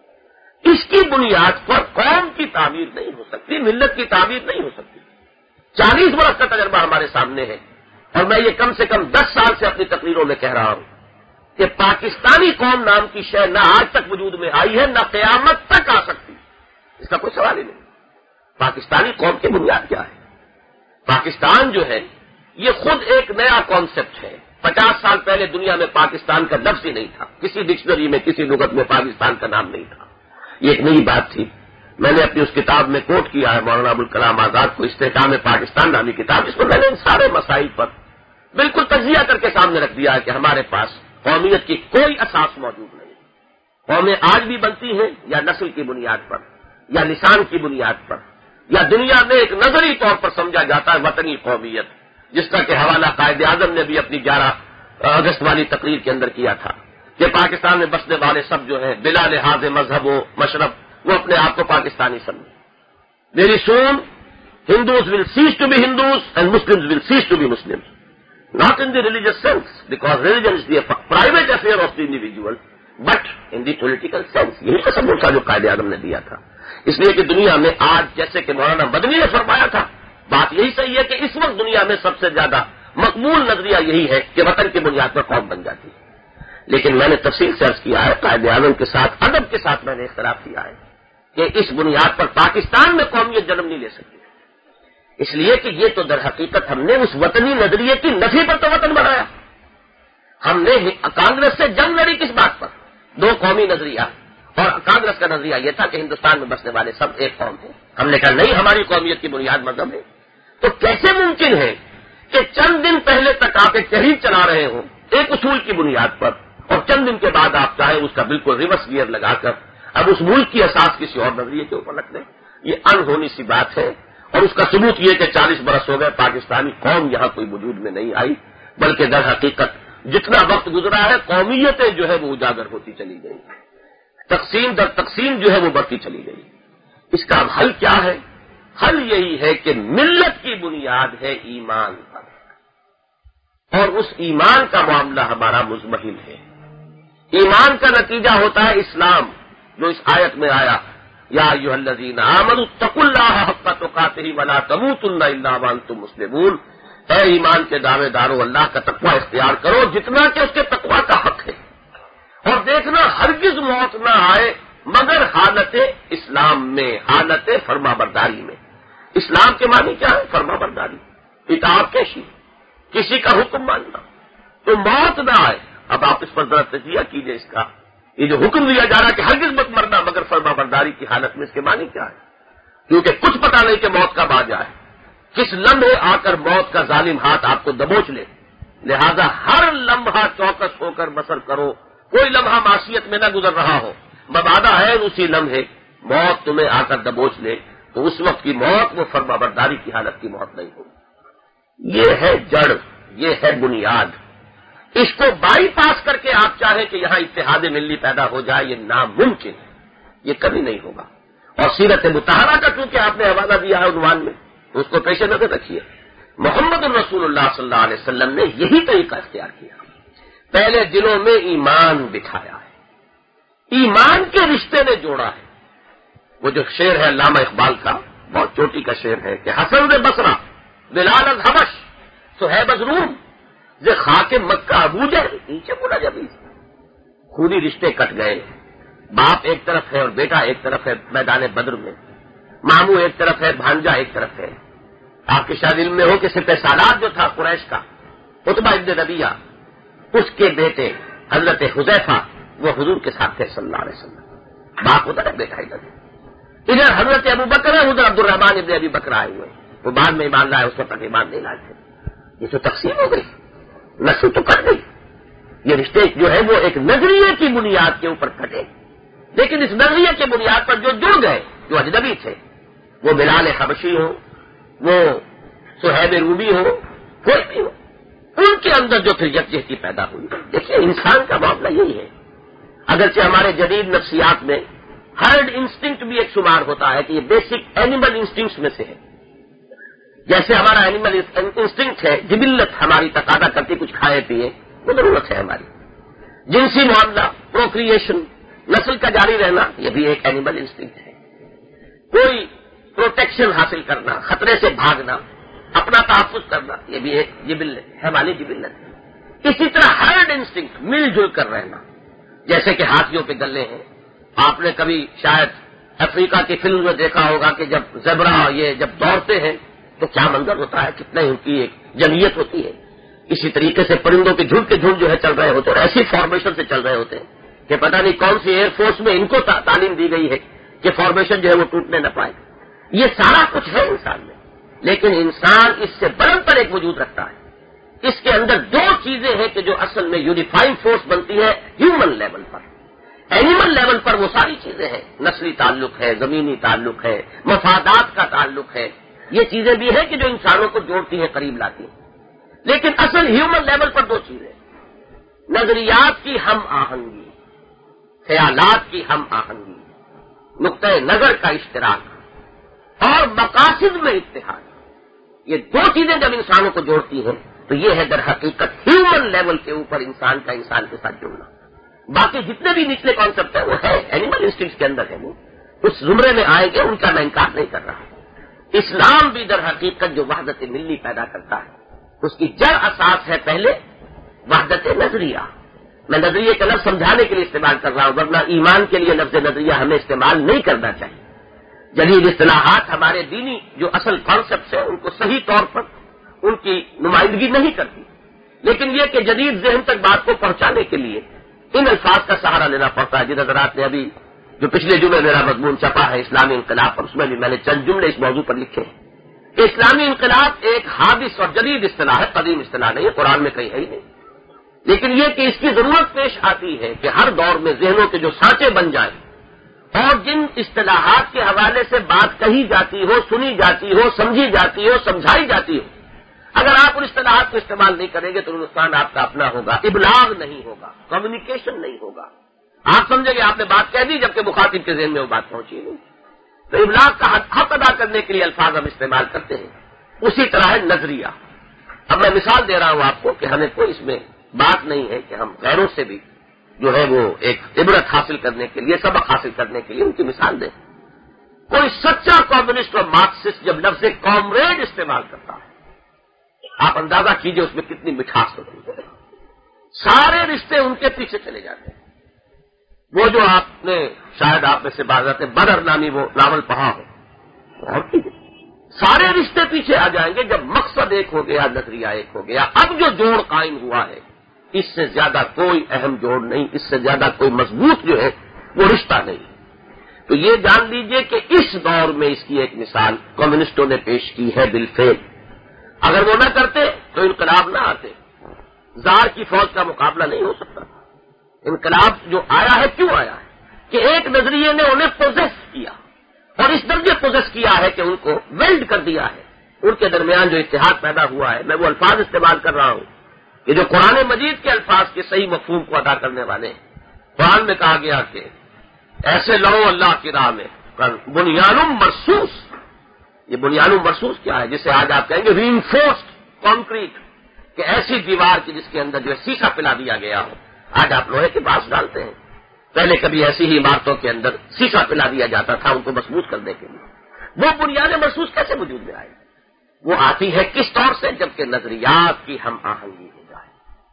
اس کی بنیاد پر قوم کی تعمیر نہیں ہو سکتی، ملت کی تعمیر نہیں ہو سکتی. چالیس برس کا تجربہ ہمارے سامنے ہے اور میں یہ کم سے کم دس سال سے اپنی تقریروں میں کہہ رہا ہوں کہ پاکستانی قوم نام کی شے نہ آج تک وجود میں آئی ہے نہ قیامت تک آ سکتی. اس کا کوئی سوال ہی نہیں. پاکستانی قوم کی بنیاد کیا ہے؟ پاکستان جو ہے یہ خود ایک نیا کانسیپٹ ہے. پچاس سال پہلے دنیا میں پاکستان کا لفظ ہی نہیں تھا، کسی ڈکشنری میں کسی لغت میں پاکستان کا نام نہیں تھا. یہ ایک نئی بات تھی. میں نے اپنی اس کتاب میں کوٹ کیا ہے مولانا ابوالکلام آزاد کو، استحکام پاکستان نامی کتاب، جس میں میں نے ان سارے مسائل پر بالکل تجزیہ کر کے سامنے رکھ دیا ہے کہ ہمارے پاس قومیت کی کوئی اساس موجود نہیں. قومیں آج بھی بنتی ہیں یا نسل کی بنیاد پر یا لسان کی بنیاد پر یا دنیا میں ایک نظری طور پر سمجھا جاتا ہے وطنی قومیت، جس کا کہ حوالہ قائد اعظم نے بھی اپنی گیارہ اگست والی تقریر کے اندر کیا تھا کہ پاکستان میں بسنے والے سب جو ہیں بلا لحاظ مذہب و مشرب وہ اپنے آپ کو پاکستانی سمجھیں. Very soon Hindus will cease to be Hindus and Muslims will cease to be Muslims. Not in the religious sense, because religion is the private affair of the individual, but in the political sense. یہی تصور تھا جو قائد اعظم نے دیا تھا. اس لیے کہ دنیا میں آج جیسے کہ مولانا مدنی نے فرمایا تھا، بات یہی صحیح ہے کہ اس وقت دنیا میں سب سے زیادہ مقبول نظریہ یہی ہے کہ وطن کی بنیاد پر قوم بن جاتی ہے. لیکن میں نے تفصیل سے عرض کیا ہے، قائد اعظم کے ساتھ ادب کے ساتھ میں نے اختلاف کیا ہے کہ اس بنیاد پر پاکستان میں قومیت جنم نہیں لے سکتی. اس لیے کہ یہ تو در حقیقت ہم نے اس وطنی نظریے کی نفی پر تو وطن بنایا. ہم نے کانگریس سے جنگ لڑی کس بات پر؟ دو قومی نظریہ. اور کانگریس کا نظریہ یہ تھا کہ ہندوستان میں بسنے والے سب ایک قوم ہیں. ہم نے کہا نہیں، ہماری قومیت کی بنیاد مذہب ہے. تو کیسے ممکن ہے کہ چند دن پہلے تک آپ ایک تحریک چلا رہے ہوں ایک اصول کی بنیاد پر، اور چند دن کے بعد آپ چاہیں اس کا بالکل ریورس گیئر لگا کر اب اس ملک کی اساس کسی اور نظریے کے اوپر رکھ دیں؟ یہ انہونی سی بات ہے. اور اس کا ثبوت یہ کہ چالیس برس ہو گئے پاکستانی قوم یہاں کوئی وجود میں نہیں آئی، بلکہ در حقیقت جتنا وقت گزرا ہے قومیتیں جو ہے وہ اجاگر ہوتی چلی گئی، تقسیم در تقسیم جو ہے وہ بڑھتی چلی گئی. اس کا اب حل کیا ہے؟ حل یہی ہے کہ ملت کی بنیاد ہے ایمان پر، اور اس ایمان کا معاملہ ہمارا مزمحل ہے. ایمان کا نتیجہ ہوتا ہے اسلام، جو اس آیت میں آیا یا ایھا الذین آمنوا اتقوا اللہ حق تقاتہ ولا تموتن الا وانتم مسلمون. اے ایمان کے دعوے دارو، اللہ کا تقوی اختیار کرو جتنا کہ اس کے تقوی کا حق ہے، اور دیکھنا ہرگز موت نہ آئے مگر حالت اسلام میں، حالت فرما برداری میں. اسلام کے معنی کیا ہے؟ فرما برداری، اطاعت کشی، کسی کا حکم ماننا. تو موت نہ آئے. اب آپ اس پر ذرا تجزیہ کیجئے اس کا. یہ جو حکم دیا جا رہا ہے کہ ہرگز مت مرنا مگر فرما برداری کی حالت میں، اس کے معنی کیا ہے؟ کیونکہ کچھ پتہ نہیں کہ موت کب آ جائے، کس لمحے آ کر موت کا ظالم ہاتھ آپ کو دبوچ لے. لہذا ہر لمحہ چوکس ہو کر بسر کرو، کوئی لمحہ معصیت میں نہ گزر رہا ہو. مبادہ ہے اسی لمحے موت تمہیں آ کر دبوچ لے تو اس وقت کی موت وہ فرما برداری کی حالت کی موت نہیں ہوگی. یہ ہے جڑ، یہ ہے بنیاد. اس کو بائی پاس کر کے آپ چاہیں کہ یہاں اتحاد ملی پیدا ہو جائے، یہ ناممکن ہے، یہ کبھی نہیں ہوگا. اور سیرت مطہرہ کا چونکہ آپ نے حوالہ دیا ہے عنوان میں، تو اس کو پیش نظر رکھیے. محمد الرسول اللہ صلی اللہ علیہ وسلم نے یہی طریقہ اختیار کیا. پہلے دلوں میں ایمان بٹھایا ہے، ایمان کے رشتے نے جوڑا ہے. وہ جو شعر ہے علامہ اقبال کا، بہت چوٹی کا شعر ہے کہ حسن سے بصرہ بلال از حبش صہیب از روم ز خاک مکہ ابو جہل نیچے بولا جبھی. خونی رشتے کٹ گئے. باپ ایک طرف ہے اور بیٹا ایک طرف ہے میدان بدر میں، ماموں ایک طرف ہے، بھانجا ایک طرف ہے. آپ کے شاید علم میں ہو کہ سپہ سالار جو تھا قریش کا، عتبہ ابن ربیعہ، اس کے بیٹے حضرت حذیفہ وہ حضور کے ساتھ تھے صلی اللہ علیہ وسلم. باپ ادھر ہے، بیٹا ادھر ہے. ادھر حضرت ابو بکر ہے، ادھر عبد الرحمان ابن ابی بکر آئے ہوئے، وہ بعد میں ایمان لائے، اس وقت تک ایمان نہیں لائے تھے. یہ تو تقسیم ہو گئی، نسل تو کٹ گئی. یہ رشتے جو ہے وہ ایک نظریے کی بنیاد کے اوپر کٹے، لیکن اس نظریے کی بنیاد پر جو جڑ گئے، جو اجنبی تھے، وہ بلال حبشی ہو، وہ صہیب رومی ہو، کوئی بھی ہو، ان کے اندر جو پھر یکجہتی پیدا ہوئی. دیکھیے انسان کا معاملہ یہی ہے. اگرچہ ہمارے جدید نفسیات میں ہرڈ انسٹنکٹ بھی ایک شمار ہوتا ہے کہ یہ بیسک اینیمل انسٹنکٹس میں سے ہے. جیسے ہمارا اینیمل انسٹنکٹ ہے، جبلت ہماری تقاضا کرتی کچھ کھائے پیے، وہ ضرورت ہے ہماری. جنسی معاملہ، پروکریشن، نسل کا جاری رہنا، یہ بھی ایک اینیمل انسٹنکٹ ہے. کوئی پروٹیکشن حاصل کرنا، خطرے سے بھاگنا، اپنا تحفظ کرنا، یہ بھی ایک جبلت ہے، ہماری جبلت ہے. اسی طرح ہرڈ انسٹنکٹ، مل جل کر رہنا، جیسے کہ ہاتھیوں کے گلے ہیں. آپ نے کبھی شاید افریقہ کی فلم میں دیکھا ہوگا کہ جب زیبرا یہ جب دوڑتے ہیں تو کیا منظر ہوتا ہے، کتنے ان کی ایک جمعیت ہوتی ہے. اسی طریقے سے پرندوں کے جھنڈ کے جھنڈ جو ہے چل رہے ہوتے ہیں، اور ایسی فارمیشن سے چل رہے ہوتے ہیں کہ پتہ نہیں کون سی ایئر فورس میں ان کو تعلیم دی گئی ہے کہ فارمیشن جو ہے وہ ٹوٹنے نہ پائے. یہ سارا کچھ ہے انسان میں، لیکن انسان اس سے بلند پر ایک وجود رکھتا ہے. اس کے اندر دو چیزیں ہیں کہ جو اصل میں یونیفائنگ فورس بنتی ہے ہیومن لیول پر. اینیمل لیول پر وہ ساری چیزیں ہیں، نسلی تعلق ہے، زمینی تعلق ہے، مفادات کا تعلق ہے. یہ چیزیں بھی ہیں کہ جو انسانوں کو جوڑتی ہیں، قریب لاتی ہیں. لیکن اصل ہیومن لیول پر دو چیزیں، نظریات کی ہم آہنگی، خیالات کی ہم آہنگی، نقطۂ نظر کا اشتراک اور مقاصد میں اتحاد، یہ دو چیزیں جب انسانوں کو جوڑتی ہیں تو یہ ہے در حقیقت ہیومن لیول کے اوپر انسان کا انسان کے ساتھ جڑنا۔ باقی جتنے بھی نچلے کانسیپٹ ہیں وہ ہے اینیمل انسٹنکٹس کے اندر ہے، وہ اس زمرے میں آئیں گے، ان کا میں انکار نہیں کر رہا۔ اسلام بھی در حقیقت جو وحدت ملی پیدا کرتا ہے اس کی جڑ اساس ہے پہلے وحدت نظریہ۔ میں نظریے کا لفظ سمجھانے کے لیے استعمال کر رہا ہوں، ورنہ ایمان کے لیے لفظ نظریہ ہمیں استعمال نہیں کرنا چاہیے۔ جدید اصطلاحات ہمارے دینی جو اصل کانسیپٹس ہیں ان کو صحیح طور پر ان کی نمائندگی نہیں کرتی، لیکن یہ کہ جدید ذہن تک بات کو پہنچانے کے لیے ان الفاظ کا سہارا لینا پڑتا ہے۔ جن حضرات نے ابھی جو پچھلے جمعے میرا مضمون چھپا ہے اسلامی انقلاب پر، اس میں بھی میں نے چند جملے اس موضوع پر لکھے ہیں کہ اسلامی انقلاب ایک حادث اور جدید اصطلاح ہے، قدیم اصطلاح نہیں ہے، قرآن میں کہیں ہے ہی نہیں، لیکن یہ کہ اس کی ضرورت پیش آتی ہے کہ ہر دور میں ذہنوں کے جو سانچے بن جائیں اور جن اصطلاحات کے حوالے سے بات کہی جاتی ہو، سنی جاتی ہو، سمجھی جاتی ہو، سمجھائی جاتی ہو، اگر آپ ان اصطلاحات کو استعمال نہیں کریں گے تو نقصان آپ کا اپنا ہوگا، ابلاغ نہیں ہوگا، کمیونیکیشن نہیں ہوگا۔ آپ سمجھیں گے آپ نے بات کہہ دی جبکہ مخاطب کے ذہن میں وہ بات پہنچی نہیں، تو ابلاغ کا حق ادا کرنے کے لیے الفاظ ہم استعمال کرتے ہیں۔ اسی طرح ہے نظریہ۔ اب میں مثال دے رہا ہوں آپ کو کہ ہمیں کوئی اس میں بات نہیں ہے کہ ہم غیروں سے بھی جو ہے وہ ایک عبرت حاصل کرنے کے لیے، سبق حاصل کرنے کے لیے ان کی مثال دیں۔ کوئی سچا کمیونسٹ اور مارکسسٹ جب لفظ کامریڈ استعمال کرتا ہے آپ اندازہ کیجئے اس میں کتنی مٹھاس ہوتی ہے، سارے رشتے ان کے پیچھے چلے جاتے ہیں۔ وہ جو آپ نے شاید آپ میں سے بازات بدر نامی وہ ناول پڑھا ہو، اور سارے رشتے پیچھے آ جائیں گے جب مقصد ایک ہو گیا، نظریہ ایک ہو گیا۔ اب جو جوڑ قائم ہوا ہے اس سے زیادہ کوئی اہم جوڑ نہیں، اس سے زیادہ کوئی مضبوط جو ہے وہ رشتہ نہیں۔ تو یہ جان لیجئے کہ اس دور میں اس کی ایک مثال کمیونسٹوں نے پیش کی ہے بالفعل۔ اگر وہ نہ کرتے تو انقلاب نہ آتے، زار کی فوج کا مقابلہ نہیں ہو سکتا۔ انقلاب جو آیا ہے کیوں آیا ہے کہ ایک نظریے نے انہیں پوزیس کیا، اور اس درجے پوزیس کیا ہے کہ ان کو ویلڈ کر دیا ہے، ان کے درمیان جو اتحاد پیدا ہوا ہے۔ میں وہ الفاظ استعمال کر رہا ہوں کہ جو قرآن مجید کے الفاظ کے صحیح مفہوم کو ادا کرنے والے ہیں۔ قرآن میں کہا گیا کہ ایسے لڑو اللہ کی راہ میں بنیان مرصوص۔ یہ بنیان مرصوص کیا ہے؟ جسے آج آپ کہیں گے ری انفورسڈ کانکریٹ، کہ ایسی دیوار کی جس کے اندر جو ہے سیسا پلا دیا گیا ہو۔ آج آپ لوہے کے باس ڈالتے ہیں، پہلے کبھی ایسی ہی عمارتوں کے اندر سیسا پلا دیا جاتا تھا ان کو مضبوط کرنے کے لیے۔ وہ بنیاد مرصوص کیسے وجود میں آئی؟ وہ آتی ہے کس طور سے؟ جبکہ نظریات کی ہم آہنگی ہو جائے،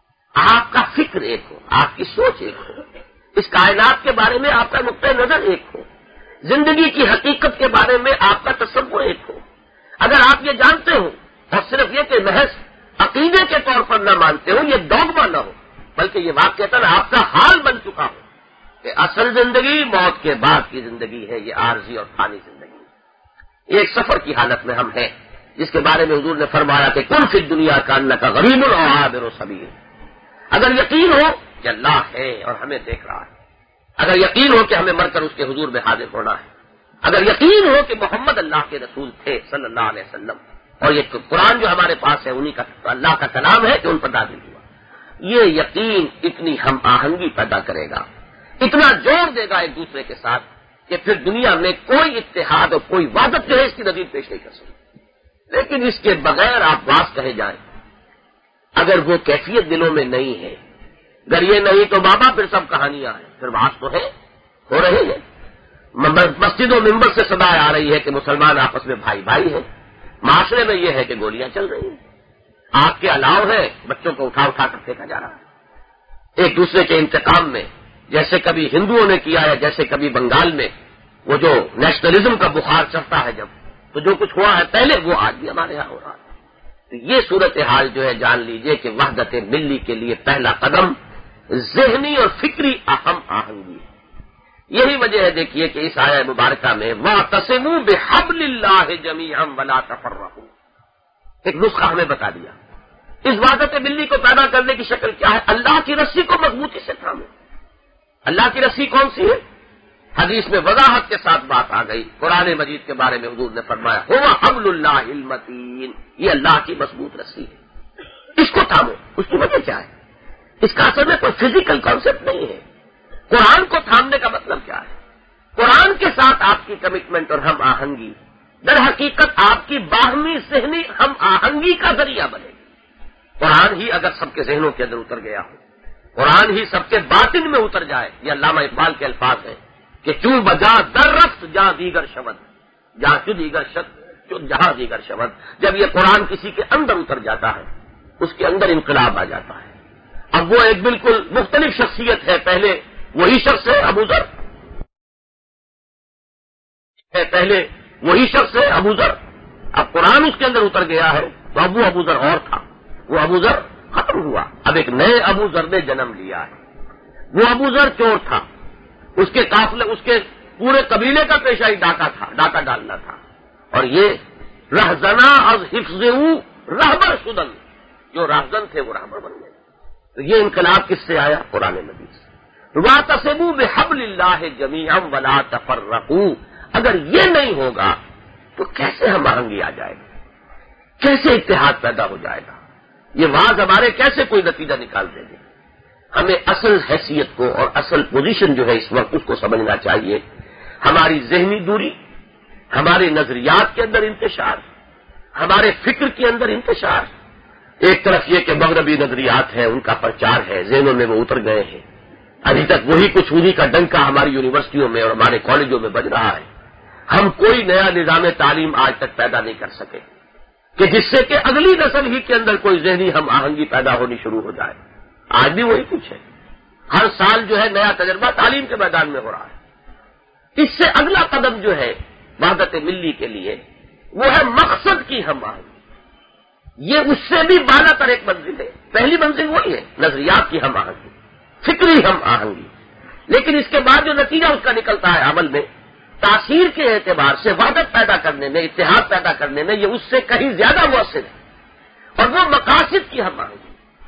آپ کا فکر ایک ہو، آپ کی سوچ ایک ہو، اس کائنات کے بارے میں آپ کا نقطۂ نظر ایک ہو، زندگی کی حقیقت کے بارے میں آپ کا تصور ایک ہو۔ اگر آپ یہ جانتے ہو اور صرف یہ کہ محض عقیدے کے طور پر نہ مانتے ہو، یہ ڈوگما نہ ہو، بلکہ یہ واقعتاً آپ کا حال بن چکا ہو کہ اصل زندگی موت کے بعد کی زندگی ہے، یہ عارضی اور فانی زندگی ہے۔ یہ ایک سفر کی حالت میں ہم ہیں جس کے بارے میں حضور نے فرمایا کہ کن فی الدنیا کانک غریب او عابر سبیل۔ اگر یقین ہو کہ اللہ ہے اور ہمیں دیکھ رہا ہے، اگر یقین ہو کہ ہمیں مر کر اس کے حضور میں حاضر ہونا ہے، اگر یقین ہو کہ محمد اللہ کے رسول تھے صلی اللہ علیہ وسلم، اور یہ قرآن جو ہمارے پاس ہے انہی کا اللہ کا کلام ہے کہ ان پر نازل ہوا، یہ یقین اتنی ہم آہنگی پیدا کرے گا، اتنا جوڑ دے گا ایک دوسرے کے ساتھ کہ پھر دنیا میں کوئی اتحاد اور کوئی وحدت جو ہے اس کی نظیر پیش نہیں کر سکتی۔ لیکن اس کے بغیر آپ باس کہے جائیں، اگر وہ کیفیت دلوں میں نہیں ہے، اگر یہ نہیں تو بابا پھر سب کہانیاں ہیں، پھر باس تو ہے، ہو رہے ہیں۔ مسجد و منبر سے صدا آ رہی ہے کہ مسلمان آپس میں بھائی بھائی ہیں، معاشرے میں یہ ہے کہ گولیاں چل رہی ہیں، آگ کے الاؤ ہے، بچوں کو اٹھا اٹھا کر پھینکا جا رہا ہے ایک دوسرے کے انتقام میں، جیسے کبھی ہندوؤں نے کیا ہے، جیسے کبھی بنگال میں وہ جو نیشنلزم کا بخار چڑھتا ہے جب، تو جو کچھ ہوا ہے پہلے وہ آج بھی ہمارے یہاں ہو رہا ہے۔ تو یہ صورتحال جو ہے جان لیجئے کہ وحدت ملی کے لیے پہلا قدم ذہنی اور فکری اہم آہنگی ہے۔ یہی وجہ ہے دیکھیے کہ اس آیہ مبارکہ میں وَاعْتَصِمُوا بِحَبْلِ اللَّهِ جَمِيعًا وَلَا تَفَرَّقُوا، ایک نسخہ ہمیں بتا دیا۔ اس وحدت ملی کو پیدا کرنے کی شکل کیا ہے؟ اللہ کی رسی کو مضبوطی سے تھامو۔ اللہ کی رسی کون سی ہے؟ حدیث میں وضاحت کے ساتھ بات آ گئی، قرآن مجید کے بارے میں حضور نے فرمایا هُوَ حَبْلُ اللَّهِ الْمَتِينُ، یہ اللہ کی مضبوط رسی ہے، اس کو تھامو۔ اس کی وجہ کیا ہے اس کا اصل میں کوئی فزیکل کانسیپٹ نہیں ہے. قرآن کو تھامنے کا مطلب کیا ہے؟ قرآن کے ساتھ آپ کی کمٹمنٹ اور ہم آہنگی در حقیقت آپ کی باہمی ذہنی ہم آہنگی کا ذریعہ بنے گی. قرآن ہی اگر سب کے ذہنوں کے اندر اتر گیا ہو، قرآن ہی سب کے باطن میں اتر جائے، یہ علامہ اقبال کے الفاظ ہیں کہ چوں بجا در رفت جہاں دیگر شبد، جہاں چو دیگر شد جہاں دیگر شبد. جب یہ قرآن کسی کے اندر اتر جاتا ہے اس کے اندر انقلاب آ جاتا ہے. اب وہ ایک بالکل مختلف شخصیت ہے. پہلے وہی شخص ہے ابو ذر، پہلے وہی شخص ہے ابو ذر. اب قرآن اس کے اندر اتر گیا ہے تو اب وہ ابو ذر اور تھا، وہ ابو ذر ختم ہوا. اب ایک نئے ابو ذر نے جنم لیا ہے. وہ ابو ذر چور تھا، اس کے قافلے اس کے پورے قبیلے کا پیشہ ہی ڈاکہ تھا، ڈاکہ ڈالنا تھا. اور یہ رہزنا از حفظ رہبر شدن، جو رہزن تھے وہ رہبر بن گئے. تو یہ انقلاب کس سے آیا؟ قرآن مجید سے. وَاعْتَصِمُوا بِحَبْلِ اللَّهِ جَمِيعًا وَلَا تَفَرَّقُوا. اگر یہ نہیں ہوگا تو کیسے ہم آہنگی آ جائے گی، کیسے اتحاد پیدا ہو جائے گا؟ یہ واز ہمارے کیسے کوئی نتیجہ نکال دیں گے؟ ہمیں اصل حیثیت کو اور اصل پوزیشن جو ہے اس وقت اس کو سمجھنا چاہیے. ہماری ذہنی دوری، ہمارے نظریات کے اندر انتشار، ہمارے فکر کے اندر انتشار. ایک طرف یہ کہ مغربی نظریات ہیں، ان کا پرچار ہے، ذہنوں میں وہ اتر گئے ہیں. ابھی تک وہی کچھ انہی کا ڈنکا ہماری یونیورسٹیوں میں اور ہمارے کالجوں میں بج رہا ہے. ہم کوئی نیا نظام تعلیم آج تک پیدا نہیں کر سکے کہ جس سے کہ اگلی نسل ہی کے اندر کوئی ذہنی ہم آہنگی پیدا ہونی شروع ہو جائے. آج بھی وہی کچھ ہے. ہر سال جو ہے نیا تجربہ تعلیم کے میدان میں ہو رہا ہے. اس سے اگلا قدم جو ہے وحدت ملی کے لیے وہ ہے مقصد کی ہم آہنگی. یہ اس سے بھی بالا تر ایک منزل ہے. پہلی منزل وہی ہے نظریات کی ہم آہنگی، فکری ہم آہنگی. لیکن اس کے بعد جو نتیجہ اس کا نکلتا ہے عمل میں، تاثیر کے اعتبار سے وحدت پیدا کرنے میں، اتحاد پیدا کرنے میں، یہ اس سے کہیں زیادہ مؤثر ہے. اور وہ مقاصد کی ہم آہنگی.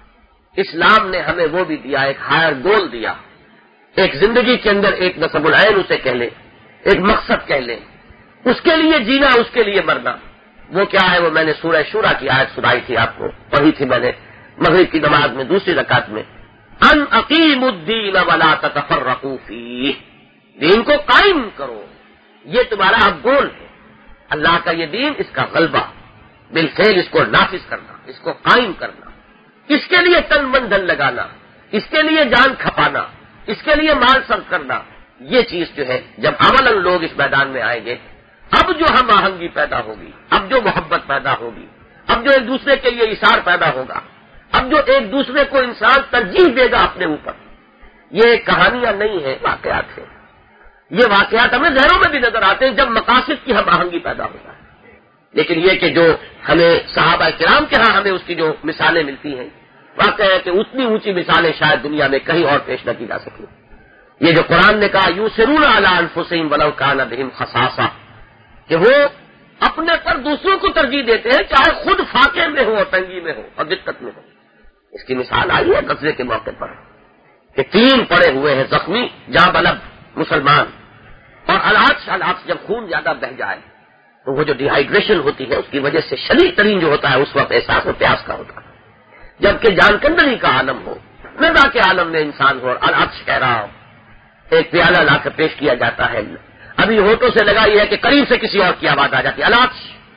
اسلام نے ہمیں وہ بھی دیا، ایک ہائر گول دیا. ایک زندگی کے اندر ایک نصب العین اسے کہہ لیں، ایک مقصد کہہ لیں. اس کے لیے جینا، اس کے لیے مرنا. وہ کیا ہے؟ وہ میں نے سورہ شورا کی آیت سنائی تھی آپ کو، پڑھی تھی میں نے مغرب کی نماز میں دوسری رکعت میں. ان اقیموا الدین ولا تتفرقوا فیہ. دین کو قائم کرو، یہ تمہارا اب گول ہے. اللہ کا یہ دین، اس کا غلبہ بالفعل، اس کو نافذ کرنا، اس کو قائم کرنا، اس کے لیے تن من دھن لگانا، اس کے لیے جان کھپانا، اس کے لیے مال صرف کرنا. یہ چیز جو ہے جب عملاً لوگ اس میدان میں آئیں گے، اب جو ہم آہنگی پیدا ہوگی، اب جو محبت پیدا ہوگی، اب جو ایک دوسرے کے لیے اثار پیدا ہوگا، اب جو ایک دوسرے کو انسان ترجیح دے گا اپنے اوپر. یہ کہانیاں نہیں ہیں، واقعات ہیں. یہ واقعات ہمیں ذہنوں میں بھی نظر آتے ہیں جب مقاصد کی ہم آہنگی پیدا ہوتا ہے. لیکن یہ کہ جو ہمیں صحابہ کرام کے ہاں ہمیں اس کی جو مثالیں ملتی ہیں، واقعہ ہے کہ اتنی اونچی مثالیں شاید دنیا میں کہیں اور پیش نہ کی جا سکیں. یہ جو قرآن نے کہا یوسرون علی انفسہم ولو کان بہم خصاصہ، کہ وہ اپنے پر دوسروں کو ترجیح دیتے ہیں چاہے خود فاقے میں ہو اور تنگی میں ہو اور دقت میں ہو. اس کی مثال آئی ہے غزوے کے موقع پر کہ تین پڑے ہوئے ہیں زخمی جاں بلب مسلمان، اور علاج علاج جب خون زیادہ بہ جائے تو وہ جو ڈی ہائیڈریشن ہوتی ہے اس کی وجہ سے شدید ترین جو ہوتا ہے اس وقت احساس و پیاس کا ہوتا ہے. جبکہ جان کندری کا عالم ہو، ندا کے عالم میں انسان ہو اور علاج کہہ رہا ہو، ایک پیالہ لا کر پیش کیا جاتا ہے. ابھی ہوٹوں سے لگا یہ ہے کہ قریب سے کسی اور کی آواز آ جاتی ہے علاج،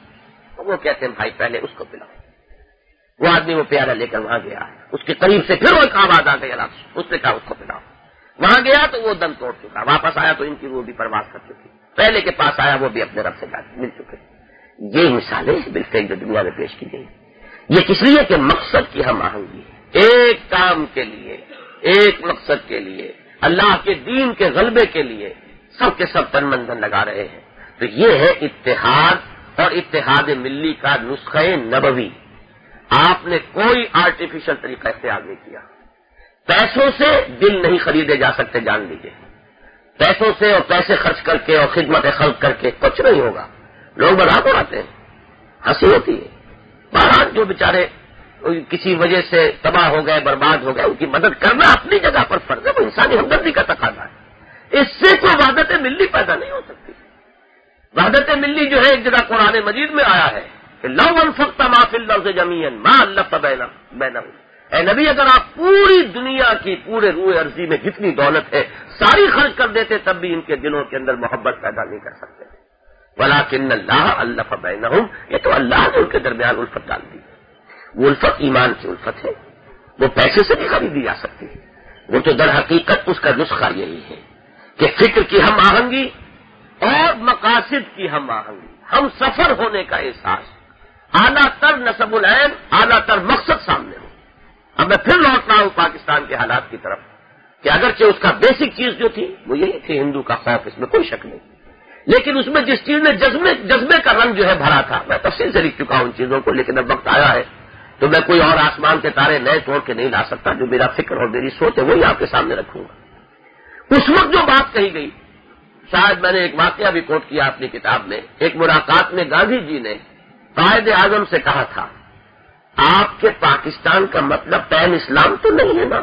وہ کہتے ہیں بھائی پہلے اس کو پلاؤ. وہ آدمی وہ پیالہ لے کر وہاں گیا ہے، اس کے قریب سے پھر وہ ایک آواز آ گئی علاج، اس نے کہا اس کو پلاؤ. وہاں گیا تو وہ دم توڑ چکا، واپس آیا تو ان کی وہ بھی پرواز کر چکی، پہلے کے پاس آیا وہ بھی اپنے رب سے مل چکے. یہ مثالیں بالکل جو دنیا میں پیش کی گئی، یہ کس لیے کہ مقصد کی ہم آہنگی ہے. ایک کام کے لیے، ایک مقصد کے لیے، اللہ کے دین کے غلبے کے لیے سب کے سب تن من دھن لگا رہے ہیں. تو یہ ہے اتحاد اور اتحاد ملی کا نسخہ نبوی. آپ نے کوئی آرٹیفیشل طریقہ اختیار نہیں کیا. پیسوں سے دل نہیں خریدے جا سکتے، جان لیجیے. پیسوں سے اور پیسے خرچ کر کے اور خدمت خلق کر کے کچھ نہیں ہوگا. لوگ مذاق اڑاتے ہیں، ہنسی ہوتی ہے. بہرحال جو بیچارے کسی وجہ سے تباہ ہو گئے، برباد ہو گئے، ان کی مدد کرنا اپنی جگہ پر فرض ہے، وہ انسانی ہمدردی کا تقاضا ہے. اس سے کوئی وحدت ملی پیدا نہیں ہو سکتی. وحدت ملی جو ہے ایک جگہ قرآن مجید میں آیا ہے کہ لو انفقت ما فی الارض جمیعا ما الفت بینہم، اے نبی اگر آپ پوری دنیا کی پورے روئے ارضی میں جتنی دولت ہے ساری خرچ کر دیتے تب بھی ان کے دلوں کے اندر محبت پیدا نہیں کر سکتے. وَلَٰكِنَّ اللَّهَ أَلَّفَ بَيْنَهُمْ، یہ تو اللہ نے ان کے درمیان الفت ڈال دی. وہ الفت ایمان کی الفت ہے، وہ پیسے سے نہیں خریدی جا سکتی. وہ تو در حقیقت اس کا نسخہ یہی ہے کہ فکر کی ہم آہنگی اور مقاصد کی ہم آہنگی، ہم سفر ہونے کا احساس، اعلیٰ تر نصب العین، اعلیٰ تر مقصد سامنے ہو. اب میں پھر لوٹ رہا ہوں پاکستان کے حالات کی طرف کہ اگرچہ اس کا بیسک چیز جو تھی وہ یہی تھی ہندو کا خوف، اس میں کوئی شک نہیں، لیکن اس میں جس چیز نے جذبے جذبے کا رنگ جو ہے بھرا تھا، میں تفصیل سے لکھ چکا ہوں ان چیزوں کو، لیکن اب وقت آیا ہے تو میں کوئی اور آسمان کے تارے نئے توڑ کے نہیں لا سکتا. جو میرا فکر اور میری سوچ ہے وہی آپ کے سامنے رکھوں گا. اس وقت جو بات کہی گئی، شاید میں نے ایک واقعہ بھی کوٹ کیا اپنی کتاب میں، ایک ملاقات میں گاندھی جی نے قائد اعظم سے کہا تھا آپ کے پاکستان کا مطلب پین اسلام تو نہیں ہے نا.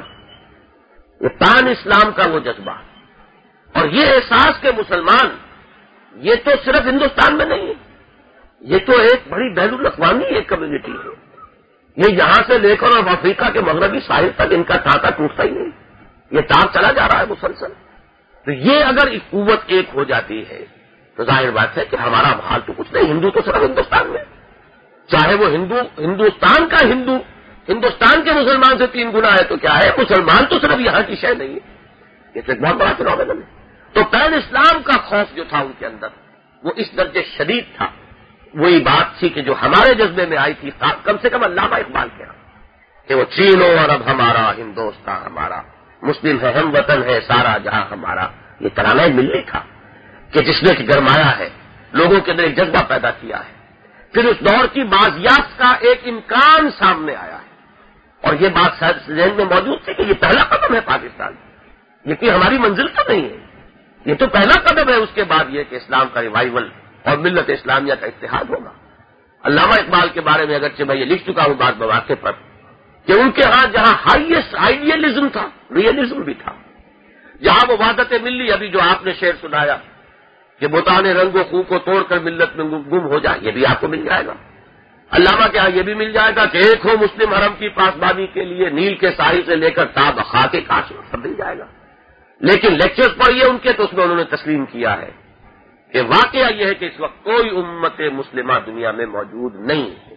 یہ پان اسلام کا وہ جذبہ اور یہ احساس کہ مسلمان یہ تو صرف ہندوستان میں نہیں ہے، یہ تو ایک بڑی بین الاقوامی ایک کمیونٹی ہے. یہ یہاں سے لے کر اور افریقہ کے مغربی ساحل تک ان کا تانتا ٹوٹتا ہی نہیں، یہ تار چلا جا رہا ہے مسلسل. تو یہ اگر قوت ایک ہو جاتی ہے تو ظاہر بات ہے کہ ہمارا حال تو کچھ نہیں. ہندو تو صرف ہندوستان میں، چاہے وہ ہندو ہندوستان کا ہندو ہندوستان کے مسلمان سے تین گنا ہے تو کیا ہے، مسلمان تو صرف یہاں کی شے نہیں ہے. یہ تو ایک بہت بڑا فنومینن ہے. تو پین اسلام کا خوف جو تھا ان کے اندر وہ اس درجے شدید تھا. وہی بات تھی کہ جو ہمارے جذبے میں آئی تھی کم سے کم علامہ اقبال کے کہ وہ چینو عرب ہمارا، ہندوستان ہمارا، مسلم ہے ہم وطن ہے سارا جہاں ہمارا. یہ ترانہ ملی تھا کہ جس نے گرمایا ہے، لوگوں کے اندر ایک جذبہ پیدا کیا ہے. پھر اس دور کی بازیافت کا ایک امکان سامنے آیا ہے اور یہ بات ذہن میں موجود تھی کہ یہ پہلا قدم ہے پاکستان، یہ کوئی ہماری منزل تو نہیں ہے، یہ تو پہلا قدم ہے. اس کے بعد یہ کہ اسلام کا ریوائول اور ملت اسلامیہ کا اتحاد ہوگا. علامہ اقبال کے بارے میں اگرچہ میں یہ لکھ چکا ہوں بات بواقع پر کہ ان کے ہاں جہاں ہائیسٹ آئیڈیلزم تھا، ریئلزم بھی تھا. جہاں وہ وحدت ملی، ابھی جو آپ نے شعر سنایا کہ بتانے رنگ و خو کو توڑ کر ملت میں گم ہو جائے، یہ بھی آپ کو مل جائے گا. علامہ کے ہاں یہ بھی مل جائے گا کہ ایک ہو مسلم حرم کی پاسبانی کے لیے، نیل کے ساحل سے لے کر تا بخا کے کاش، سب مل جائے گا. لیکن لیکچر پڑھیے ان کے تو اس میں انہوں نے تسلیم کیا ہے کہ واقعہ یہ ہے کہ اس وقت کوئی امت مسلمہ دنیا میں موجود نہیں ہے.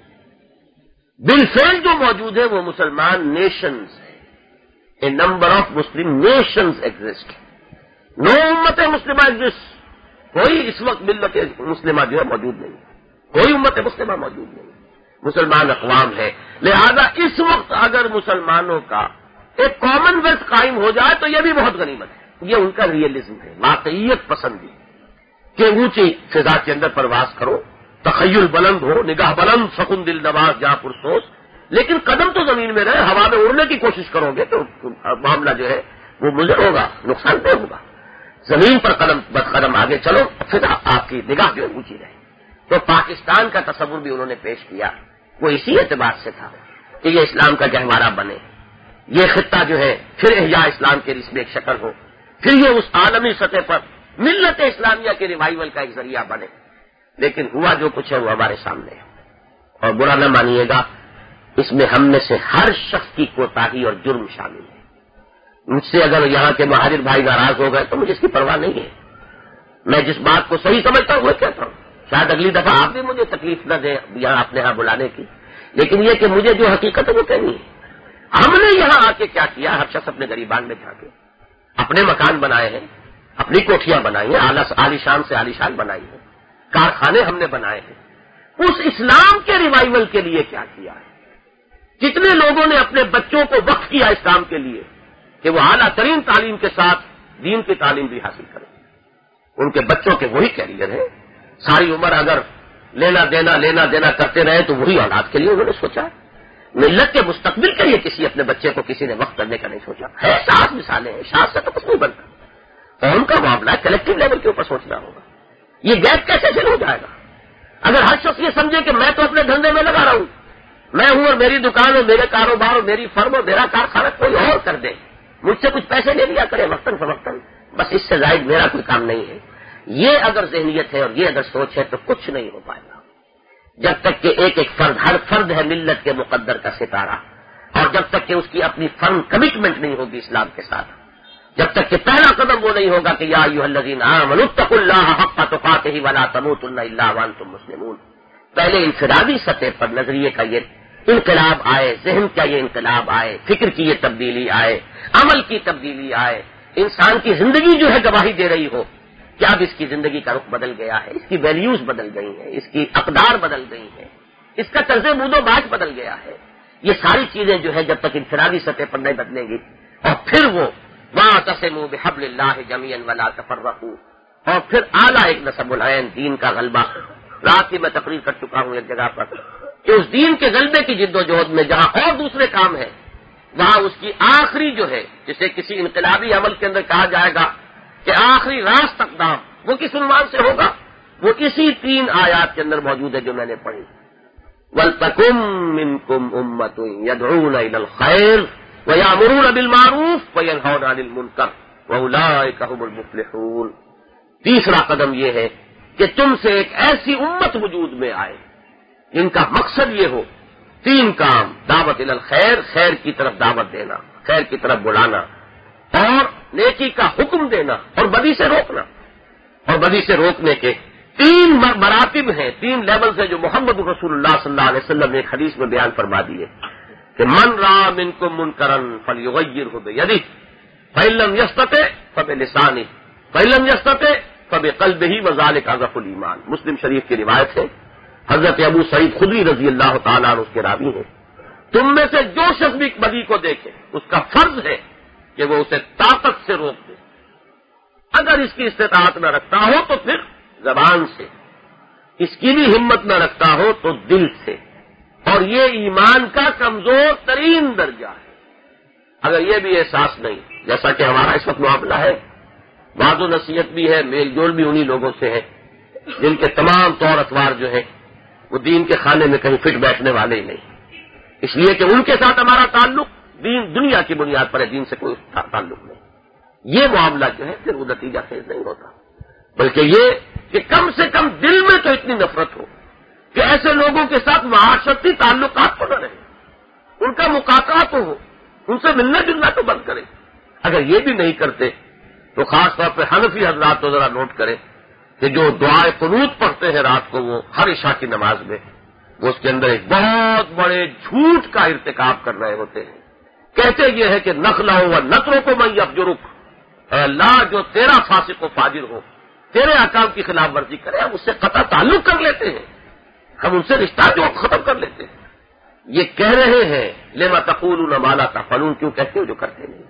بالفعل جو موجود ہے وہ مسلمان نیشنز ہے. A number of Muslim nations exist, no امت مسلمہ ایگزسٹ. کوئی اس وقت ملت مسلمہ جو ہے موجود نہیں، کوئی امت مسلمہ موجود نہیں، مسلمان اقوام ہے. لہذا اس وقت اگر مسلمانوں کا ایک کامن ویلتھ قائم ہو جائے تو یہ بھی بہت غنیمت ہے. یہ ان کا ریئلزم ہے، واقعیت پسندی کہ اونچی فضا کے اندر پرواز کرو، تخیل بلند ہو، نگاہ بلند، سکون دل نواز جہاں پرسوز، لیکن قدم تو زمین میں رہے. ہوا میں اڑنے کی کوشش کرو گے تو معاملہ جو ہے وہ مضر ہوگا، نقصان دہ ہوگا. زمین پر قدم بد قدم آگے چلو، فضا آپ کی نگاہ جو ہے اونچی رہے. تو پاکستان کا تصور بھی انہوں نے پیش کیا، وہ اسی اعتبار سے تھا کہ یہ اسلام کا گہوارہ بنے، یہ خطہ جو ہے پھر احیاء اسلام کے اس میں ایک شکل ہو، پھر یہ اس عالمی سطح پر ملت اسلامیہ کے ریوائول کا ایک ذریعہ بنے. لیکن ہوا جو کچھ ہے وہ ہمارے سامنے ہے، اور برا نہ مانیے گا اس میں ہم میں سے ہر شخص کی کوتاہی اور جرم شامل ہے. مجھ سے اگر یہاں کے مہاجر بھائی ناراض ہو گئے تو مجھے اس کی پرواہ نہیں ہے. میں جس بات کو صحیح سمجھتا ہوں وہ کہتا ہوں. شاید اگلی دفعہ آپ بھی مجھے تکلیف نہ دیں یہاں اپنے ہاں بلانے کی، لیکن یہ کہ مجھے جو حقیقت ہے وہ کہنی ہے. ہم نے یہاں آ کے کیا کیا؟ ہر شخص اپنے غریبان میں جا کے اپنے مکان بنائے ہیں، اپنی کوٹھیاں بنائی ہیں، عالی شان سے عالی شان بنائی ہیں، کارخانے ہم نے بنائے ہیں. اس اسلام کے ریوائول کے لیے کیا کیا ہے؟ کتنے لوگوں نے اپنے بچوں کو وقف کیا اسلام کے لیے کہ وہ اعلیٰ ترین تعلیم کے ساتھ دین کی تعلیم بھی حاصل کریں. ان کے بچوں کے وہی کیریئر ہے. ساری عمر اگر لینا دینا لینا دینا کرتے رہے تو وہی اولاد کے لیے انہوں نے سوچا. ملت کے مستقبل کے لیے کسی اپنے بچے کو کسی نے وقف کرنے کا نہیں سوچا. ہے سات مثالیں ہیں، سات سے تو کچھ نہیں بنتا. قوم کا معاملہ کلیکٹو لیول کے اوپر سوچنا ہوگا. یہ گیپ کیسے فل ہو جائے گا اگر ہر شخص یہ سمجھے کہ میں تو اپنے دھندے میں لگا رہا ہوں، میں ہوں اور میری دکان اور میرے کاروبار اور میری فرم اور میرا کارخانہ کوئی اور کر دے، مجھ سے کچھ پیسے لے لیا کرے وقتاً فوقتاً، بس اس سے زائد میرا کوئی کام نہیں ہے. یہ اگر ذہنیت ہے اور یہ اگر سوچ ہے تو کچھ نہیں ہو پائے گا جب تک کہ ایک ایک فرد، ہر فرد ہے ملت کے مقدر کا ستارہ، اور جب تک کہ اس کی اپنی فرم کمٹمنٹ نہیں ہوگی اسلام کے ساتھ، جب تک کہ پہلا قدم وہ نہیں ہوگا کہ یا ایھا الذین آمنوا اتقوا اللہ حق تقاتہ ولا تموتن الا وانتم مسلمون، پہلے انفرادی سطح پر نظریے کا یہ انقلاب آئے، ذہن کا یہ انقلاب آئے، فکر کی یہ تبدیلی آئے، عمل کی تبدیلی آئے، انسان کی زندگی جو ہے گواہی دے رہی ہو کہ اب اس کی زندگی کا رخ بدل گیا ہے، اس کی ویلیوز بدل گئی ہیں، اس کی اقدار بدل گئی ہیں، اس کا طرز بود و باج بدل گیا ہے۔ یہ ساری چیزیں جو ہے جب تک انفرادی سطح پر نہیں بدلیں گی، اور پھر وہ وَاعْتَصِمُوا بِحَبْلِ اللَّهِ جَمِيعًا وَلَا تَفَرَّقُوا، اور پھر اعلیٰ ایک نصب العین دین کا غلبہ۔ رات ہی میں تقریر کر چکا ہوں ایک جگہ پر کہ اس دین کے غلبے کی جد و جہد میں جہاں اور دوسرے کام ہیں، وہاں اس کی آخری جو ہے، جسے کسی انقلابی عمل کے اندر کہا جائے گا کہ آخری راست اقدام، وہ کس عنوان سے ہوگا؟ وہ اسی تین آیات کے اندر موجود ہے جو میں نے پڑھی، وَلْتَكُن مِّنكُمْ أُمَّةٌ يَدْعُونَ إِلَى الْخَيْرِ وَيَأْمُرُونَ بِالْمَعْرُوفِ وَيَنْهَوْنَ عَنِ الْمُنكَرِ وَأُولَٰئِكَ هُمُ الْمُفْلِحُونَ۔ تیسرا قدم یہ ہے کہ تم سے ایک ایسی امت وجود میں آئے جن کا مقصد یہ ہو، تین کام، دعوت الی الخیر، خیر کی طرف دعوت دینا، خیر کی طرف بلانا، اور نیکی کا حکم دینا، اور بدی سے روکنا۔ اور بدی سے روکنے کے تین مراتب ہیں، تین لیولز ہیں جو محمد رسول اللہ صلی اللہ علیہ وسلم نے ایک حدیث میں بیان فرما دیے کہ من رأى منکم منکرا فلیغیرہ بیدہ فإن لم یستطع فبلسانہ فإن لم یستطع فبقلبہ وذلک اضعف الایمان۔ مسلم شریف کی روایت ہے، حضرت ابو سعید خدری رضی اللہ تعالیٰ عنہ اس کے راوی ہیں، تم میں سے جو شخص بھی بدی کو دیکھے اس کا فرض ہے کہ وہ اسے طاقت سے روک دے، اگر اس کی استطاعت نہ رکھتا ہو تو پھر زبان سے، اس کی بھی ہمت نہ رکھتا ہو تو دل سے، اور یہ ایمان کا کمزور ترین درجہ ہے۔ اگر یہ بھی احساس نہیں، جیسا کہ ہمارا اس وقت معاملہ ہے، وعظ و نصیحت بھی ہے، میل جول بھی انہی لوگوں سے ہے جن کے تمام طور اطوار جو ہے وہ دین کے خانے میں کہیں فٹ بیٹھنے والے ہی نہیں، اس لیے کہ ان کے ساتھ ہمارا تعلق دین دنیا کی بنیاد پر ہے، دین سے کوئی تعلق نہیں۔ یہ معاملہ جو ہے پھر وہ نتیجہ خیز نہیں ہوتا، بلکہ یہ کہ کم سے کم دل میں تو اتنی نفرت ہو کہ ایسے لوگوں کے ساتھ معاشرتی تعلقات تو نہ رہے، ان کا مقاطعہ تو ہو، ان سے ملنا جلنا تو بند کرے۔ اگر یہ بھی نہیں کرتے تو خاص طور پہ حنفی حضرات تو ذرا نوٹ کریں کہ جو دعائے قنوت پڑھتے ہیں رات کو وہ ہر عشاء کی نماز میں، وہ اس کے اندر ایک بہت بڑے جھوٹ کا ارتکاب کر رہے ہوتے ہیں۔ کہتے یہ ہے کہ نخلہ و نطروں کو میں یفجرک، اے اللہ جو تیرا فاسق و فاجر ہو، تیرے احکام کی خلاف ورزی کرے، ہم اس سے قطع تعلق کر لیتے ہیں، ہم ان سے رشتہ جو ختم کر لیتے ہیں۔ یہ کہہ رہے ہیں لما تقولون ما لا تفعلون، کیوں کہتے ہو جو کرتے نہیں۔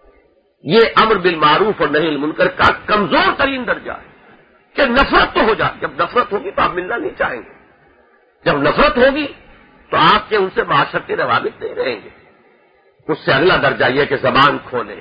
یہ امر بالمعروف اور نہی عن المنکر کا کمزور ترین درجہ ہے کہ نفرت تو ہو جائے، جب نفرت ہوگی تو آپ ملنا نہیں چاہیں گے، جب نفرت ہوگی تو آپ کے ان سے معاشرتی روابط نہیں رہیں گے۔ اس سے اگلا درجہ یہ کہ زبان کھولیں،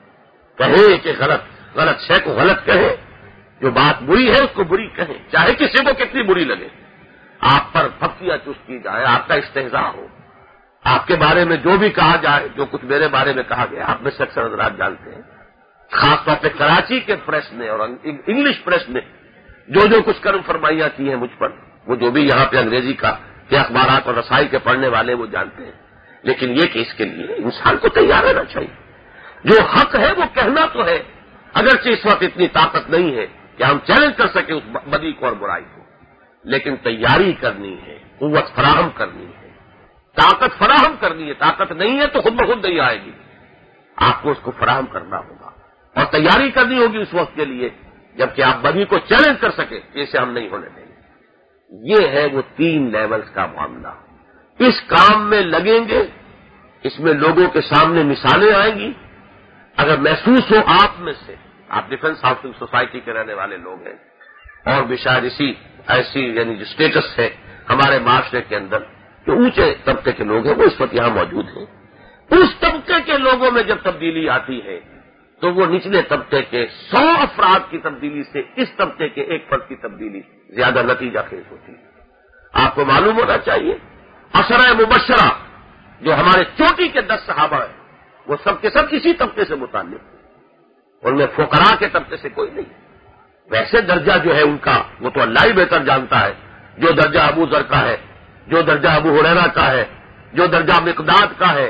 کہیں کہ غلط غلط شے کو غلط کہیں، جو بات بری ہے اس کو بری کہیں، چاہے کسی کو کتنی بری لگے، آپ پر پھپتیاں چست کی جائے، آپ کا استہزاء ہو، آپ کے بارے میں جو بھی کہا جائے، جو کچھ میرے بارے میں کہا گیا، آپ میں سے اکثر حضرات جانتے ہیں، خاص طور پہ کراچی کے پریس نے اور انگلش پریس نے جو جو کچھ کرم فرمائیاں کی ہیں مجھ پر، وہ جو بھی یہاں پہ انگریزی کا کے اخبارات اور رسائی کے پڑھنے والے وہ جانتے ہیں، لیکن یہ کہ اس کے لیے انسان کو تیار رہنا چاہیے۔ جو حق ہے وہ کہنا تو ہے، اگرچہ اس وقت اتنی طاقت نہیں ہے کہ ہم چیلنج کر سکیں اس بدی کو اور برائی کو، لیکن تیاری کرنی ہے، قوت فراہم کرنی ہے، طاقت فراہم کرنی ہے۔ طاقت نہیں ہے تو خود بخود نہیں آئے گی، آپ کو اس کو فراہم کرنا ہوگا اور تیاری کرنی ہوگی اس وقت کے لیے جبکہ آپ بدی کو چیلنج کر سکیں کہ اسے ہم نہیں ہونے دیں گے۔ یہ ہے وہ تین لیولز کا معاملہ۔ اس کام میں لگیں گے، اس میں لوگوں کے سامنے مثالیں آئیں گی۔ اگر محسوس ہو آپ میں سے، آپ ڈیفنس ہاؤسنگ سوسائٹی کے رہنے والے لوگ ہیں اور بھی شاید اسی ایسی یعنی جو اسٹیٹس ہے ہمارے معاشرے کے اندر جو اونچے طبقے کے لوگ ہیں وہ اس وقت یہاں موجود ہیں، اس طبقے کے لوگوں میں جب تبدیلی آتی ہے تو وہ نچلے طبقے کے سو افراد کی تبدیلی سے اس طبقے کے ایک فرد کی تبدیلی زیادہ نتیجہ خیز ہوتی ہے۔ آپ کو معلوم ہونا چاہیے عشرہ مبشرہ جو ہمارے چوٹی کے دس صحابہ ہیں وہ سب کے سب اسی طبقے سے متعلق ہیں، ان میں فقراء کے طبقے سے کوئی نہیں۔ ویسے درجہ جو ہے ان کا وہ تو اللہ ہی بہتر جانتا ہے، جو درجہ ابو ذر کا ہے، جو درجہ ابو ہریرہ کا ہے، جو درجہ مقداد کا ہے،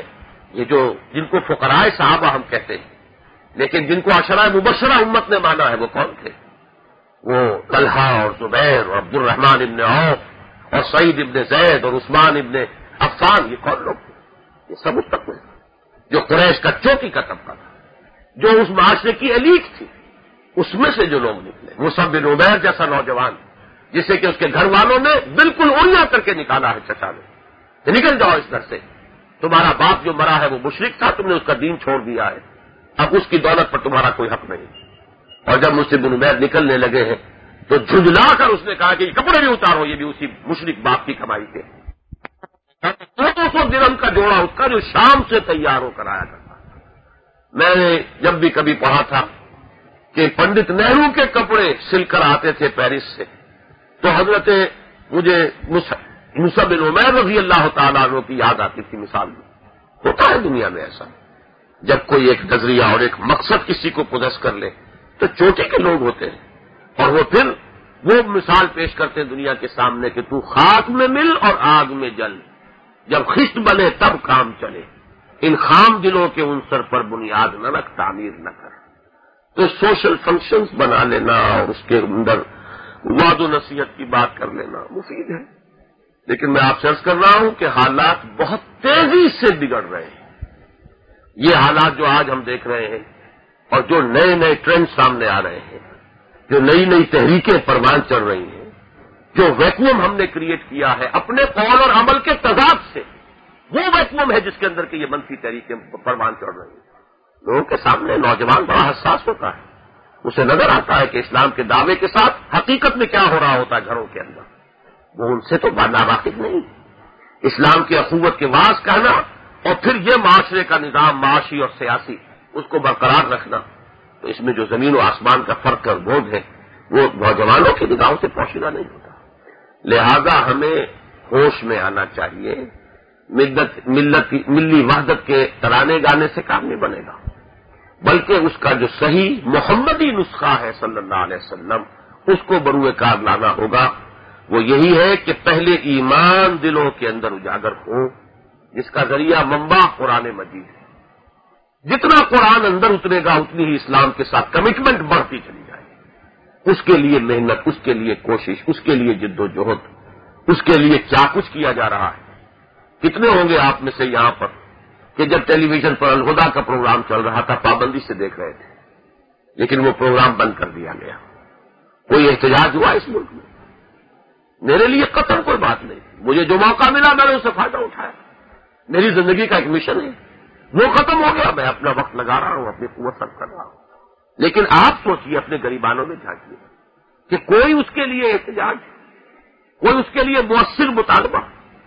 یہ جو جن کو فقراء صحابہ ہم کہتے ہیں، لیکن جن کو عشرہ مبشرہ امت نے مانا ہے، وہ کون تھے؟ وہ طلحہ اور زبیر اور عبد الرحمن ابن عوف اور سعید ابن زید اور عثمان ابن عفان، یہ کون لوگ تھے؟ یہ سب اس تک میں جو قریش کا چوٹی کا طبقہ تھا، جو اس معاشرے کی ایلیٹ تھی، اس میں سے جو لوگ نکلے، مصعب بن عمیر جیسا نوجوان جسے کہ اس کے گھر والوں نے بالکل اڑیا کر کے نکالا ہے چچا نے کہ نکل جاؤ اس گھر سے، تمہارا باپ جو مرا ہے وہ مشرک تھا، تم نے اس کا دین چھوڑ دیا ہے، اب اس کی دولت پر تمہارا کوئی حق نہیں۔ اور جب مصعب بن عمیر نکلنے لگے ہیں تو جھنجلا کر اس نے کہا کہ یہ کپڑے بھی اتارو، یہ بھی اسی مشرک باپ کی کمائی کے دو سو درہم کا جوڑا اس کا جو شام سے تیار ہو کر آیا کرتا۔ میں نے جب بھی کبھی پڑھا تھا کہ پنڈت نہرو کے کپڑے سل کر آتے تھے پیرس سے، تو حضرت مجھے مصعب بن عمیر رضی اللہ تعالیٰ عنہ کی یاد آتی تھی۔ مثال میں ہوتا ہے دنیا میں ایسا، جب کوئی ایک نظریہ اور ایک مقصد کسی کو پوزیس کر لے تو چوٹی کے لوگ ہوتے ہیں، اور وہ پھر وہ مثال پیش کرتے ہیں دنیا کے سامنے کہ تو خاک میں مل اور آگ میں جل، جب خشت بنے تب کام چلے، ان خام دلوں کے عنصر پر بنیاد نہ رکھ، تعمیر نہ کر۔ تو سوشل فنکشنز بنا لینا اور اس کے اندر وعد و نصیحت کی بات کر لینا مفید ہے، لیکن میں آپ سے عرض کر رہا ہوں کہ حالات بہت تیزی سے بگڑ رہے ہیں۔ یہ حالات جو آج ہم دیکھ رہے ہیں اور جو نئے نئے ٹرینڈ سامنے آ رہے ہیں، جو نئی نئی تحریکیں پروان چڑھ رہی ہیں، جو ویکوم ہم نے کریٹ کیا ہے اپنے قول اور عمل کے تضاد سے، وہ ویکوم ہے جس کے اندر کے یہ منفی تحریکیں پروان چڑھ رہی ہیں۔ لوگوں کے سامنے نوجوان بڑا حساس ہوتا ہے، اسے نظر آتا ہے کہ اسلام کے دعوے کے ساتھ حقیقت میں کیا ہو رہا ہوتا ہے گھروں کے اندر، وہ ان سے تو ناواقف نہیں۔ اسلام کی اخوت کے واعظ کہنا اور پھر یہ معاشرے کا نظام معاشی اور سیاسی اس کو برقرار رکھنا، تو اس میں جو زمین و آسمان کا فرق اور بوجھ ہے وہ نوجوانوں کی نگاہوں سے پوشیدہ نہیں ہوتا۔ لہذا ہمیں ہوش میں آنا چاہیے، ملت ملت ملی وحدت کے ترانے گانے سے کام نہیں بنے گا، بلکہ اس کا جو صحیح محمدی نسخہ ہے صلی اللہ علیہ وسلم، اس کو بروئے کار لانا ہوگا۔ وہ یہی ہے کہ پہلے ایمان دلوں کے اندر اجاگر ہو، جس کا ذریعہ منبع قرآن مجید ہے۔ جتنا قرآن اندر اترے گا اتنی ہی اسلام کے ساتھ کمٹمنٹ بڑھتی چلی جائے گی، اس کے لیے محنت، اس کے لیے کوشش، اس کے لیے جد و جہد، اس کے لیے کیا کچھ کیا جا رہا ہے۔ کتنے ہوں گے آپ میں سے یہاں پر کہ جب ٹیلی ویژن پر الہدیٰ کا پروگرام چل رہا تھا پابندی سے دیکھ رہے تھے، لیکن وہ پروگرام بند کر دیا گیا۔ کوئی احتجاج ہوا اس ملک میں؟ میرے لیے قطعاً کوئی بات نہیں، مجھے جو موقع ملا میں نے اس سے فائدہ اٹھایا، میری زندگی کا ایک مشن ہے، وہ ختم ہو گیا، میں اپنا وقت لگا رہا ہوں، اپنی قوت صرف کر رہا ہوں۔ لیکن آپ سوچیے، اپنے غریبانوں میں جھانکیے کہ کوئی اس کے لیے احتجاج، کوئی اس کے لیے مؤثر مطالبہ۔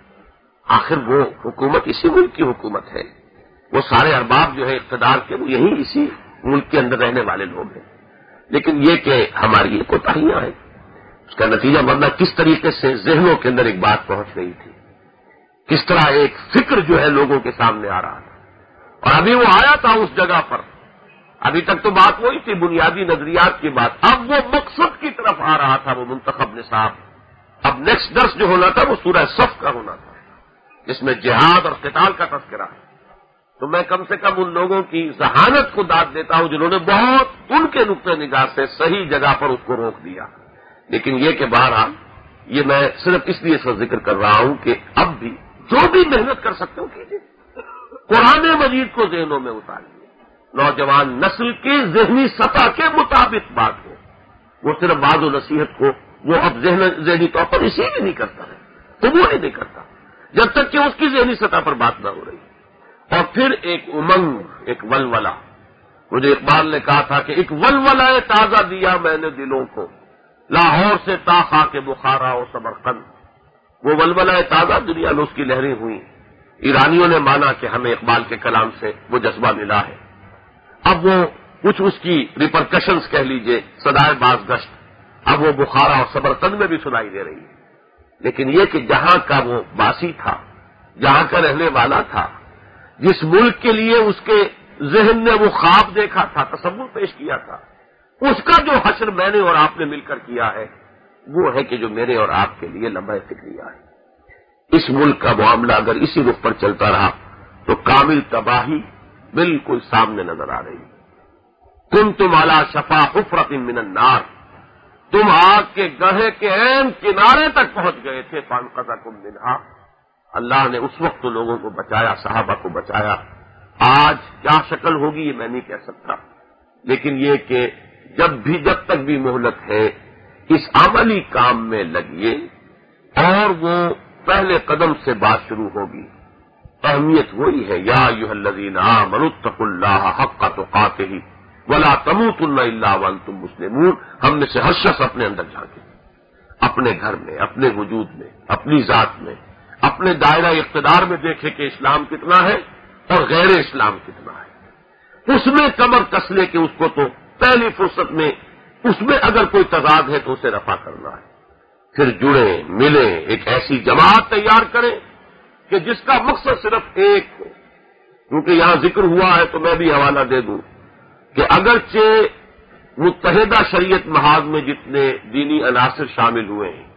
آخر وہ حکومت اسی ملک کی حکومت ہے، وہ سارے ارباب جو ہے اقتدار کے وہ یہی اسی ملک کے اندر رہنے والے لوگ ہیں، لیکن یہ کہ ہماری یہ کوتاہیاں ہیں، اس کا نتیجہ ورنہ کس طریقے سے ذہنوں کے اندر ایک بات پہنچ رہی تھی، کس طرح ایک فکر جو ہے لوگوں کے سامنے آ رہا تھا، اور ابھی وہ آیا تھا اس جگہ پر۔ ابھی تک تو بات وہی تھی، بنیادی نظریات کی بات، اب وہ مقصد کی طرف آ رہا تھا وہ منتخب نصاب۔ اب نیکسٹ درس جو ہونا تھا وہ سورہ صف کا ہونا تھا، جس میں جہاد اور قتال کا تذکرہ ہے۔ تو میں کم سے کم ان لوگوں کی ذہانت کو داد دیتا ہوں جنہوں نے بہت ان کے نقطۂ نگاہ سے صحیح جگہ پر اس کو روک دیا، لیکن یہ کہ بہرحال یہ میں صرف اس لیے اس کا ذکر کر رہا ہوں کہ اب بھی جو بھی محنت کر سکتے ہو کیجیے، قرآن مجید کو ذہنوں میں اتاریے، نوجوان نسل کی ذہنی سطح کے مطابق بات ہو، وہ صرف وعظ و نصیحت کو وہ اب ذہنی طور پر اسی لیے نہیں کرتا ہے، قبول ہی نہیں کرتا جب تک کہ اس کی ذہنی سطح پر بات نہ ہو رہی۔ اور پھر ایک امنگ، ایک ولولہ، مجھے اقبال نے کہا تھا کہ ایک ولولہ تازہ دیا میں نے دلوں کو، لاہور سے تا خاک بخارا و سمرقند۔ وہ ولولہ تازہ دنیا میں اس کی لہریں ہوئی، ایرانیوں نے مانا کہ ہمیں اقبال کے کلام سے وہ جذبہ ملا ہے، اب وہ کچھ اس کی ریپرکشنز کہہ لیجئے، صدائے باز گشت اب وہ بخارا اور سمرقند میں بھی سنائی دے رہی ہے۔ لیکن یہ کہ جہاں کا وہ باسی تھا، جہاں کا رہنے والا تھا، جس ملک کے لیے اس کے ذہن نے وہ خواب دیکھا تھا، تصور پیش کیا تھا، اس کا جو حشر میں نے اور آپ نے مل کر کیا ہے وہ ہے کہ جو میرے اور آپ کے لیے لمحہ فکریہ ہے۔ اس ملک کا معاملہ اگر اسی رخ پر چلتا رہا تو کامل تباہی بالکل سامنے نظر آ رہی. کنتم علی شفا حفرۃ من النار، تم آگ کے گڑھے کے عین کنارے تک پہنچ گئے تھے. فانقذکم منہا، اللہ نے اس وقت تو لوگوں کو بچایا، صحابہ کو بچایا. آج کیا شکل ہوگی یہ میں نہیں کہہ سکتا، لیکن یہ کہ جب بھی جب تک بھی مہلت ہے اس عملی کام میں لگیے، اور وہ پہلے قدم سے بات شروع ہوگی. اہمیت وہی ہے، یا ایھا الذین آمنوا اتقوا اللہ حق تقاتہ ولا تموتن الا وانتم مسلمون. ہم میں سے ہر شخص اپنے اندر جھانکے، اپنے گھر میں، اپنے وجود میں، اپنی ذات میں، اپنے دائرہ اقتدار میں دیکھے کہ اسلام کتنا ہے اور غیر اسلام کتنا ہے. اس میں کمر کس لے کہ اس کو تو پہلی فرصت میں اس میں اگر کوئی تضاد ہے تو اسے رفع کرنا ہے. پھر جڑیں، ملیں، ایک ایسی جماعت تیار کریں کہ جس کا مقصد صرف ایک ہو. کیونکہ یہاں ذکر ہوا ہے تو میں بھی حوالہ دے دوں کہ اگرچہ متحدہ شریعت محاذ میں جتنے دینی عناصر شامل ہوئے ہیں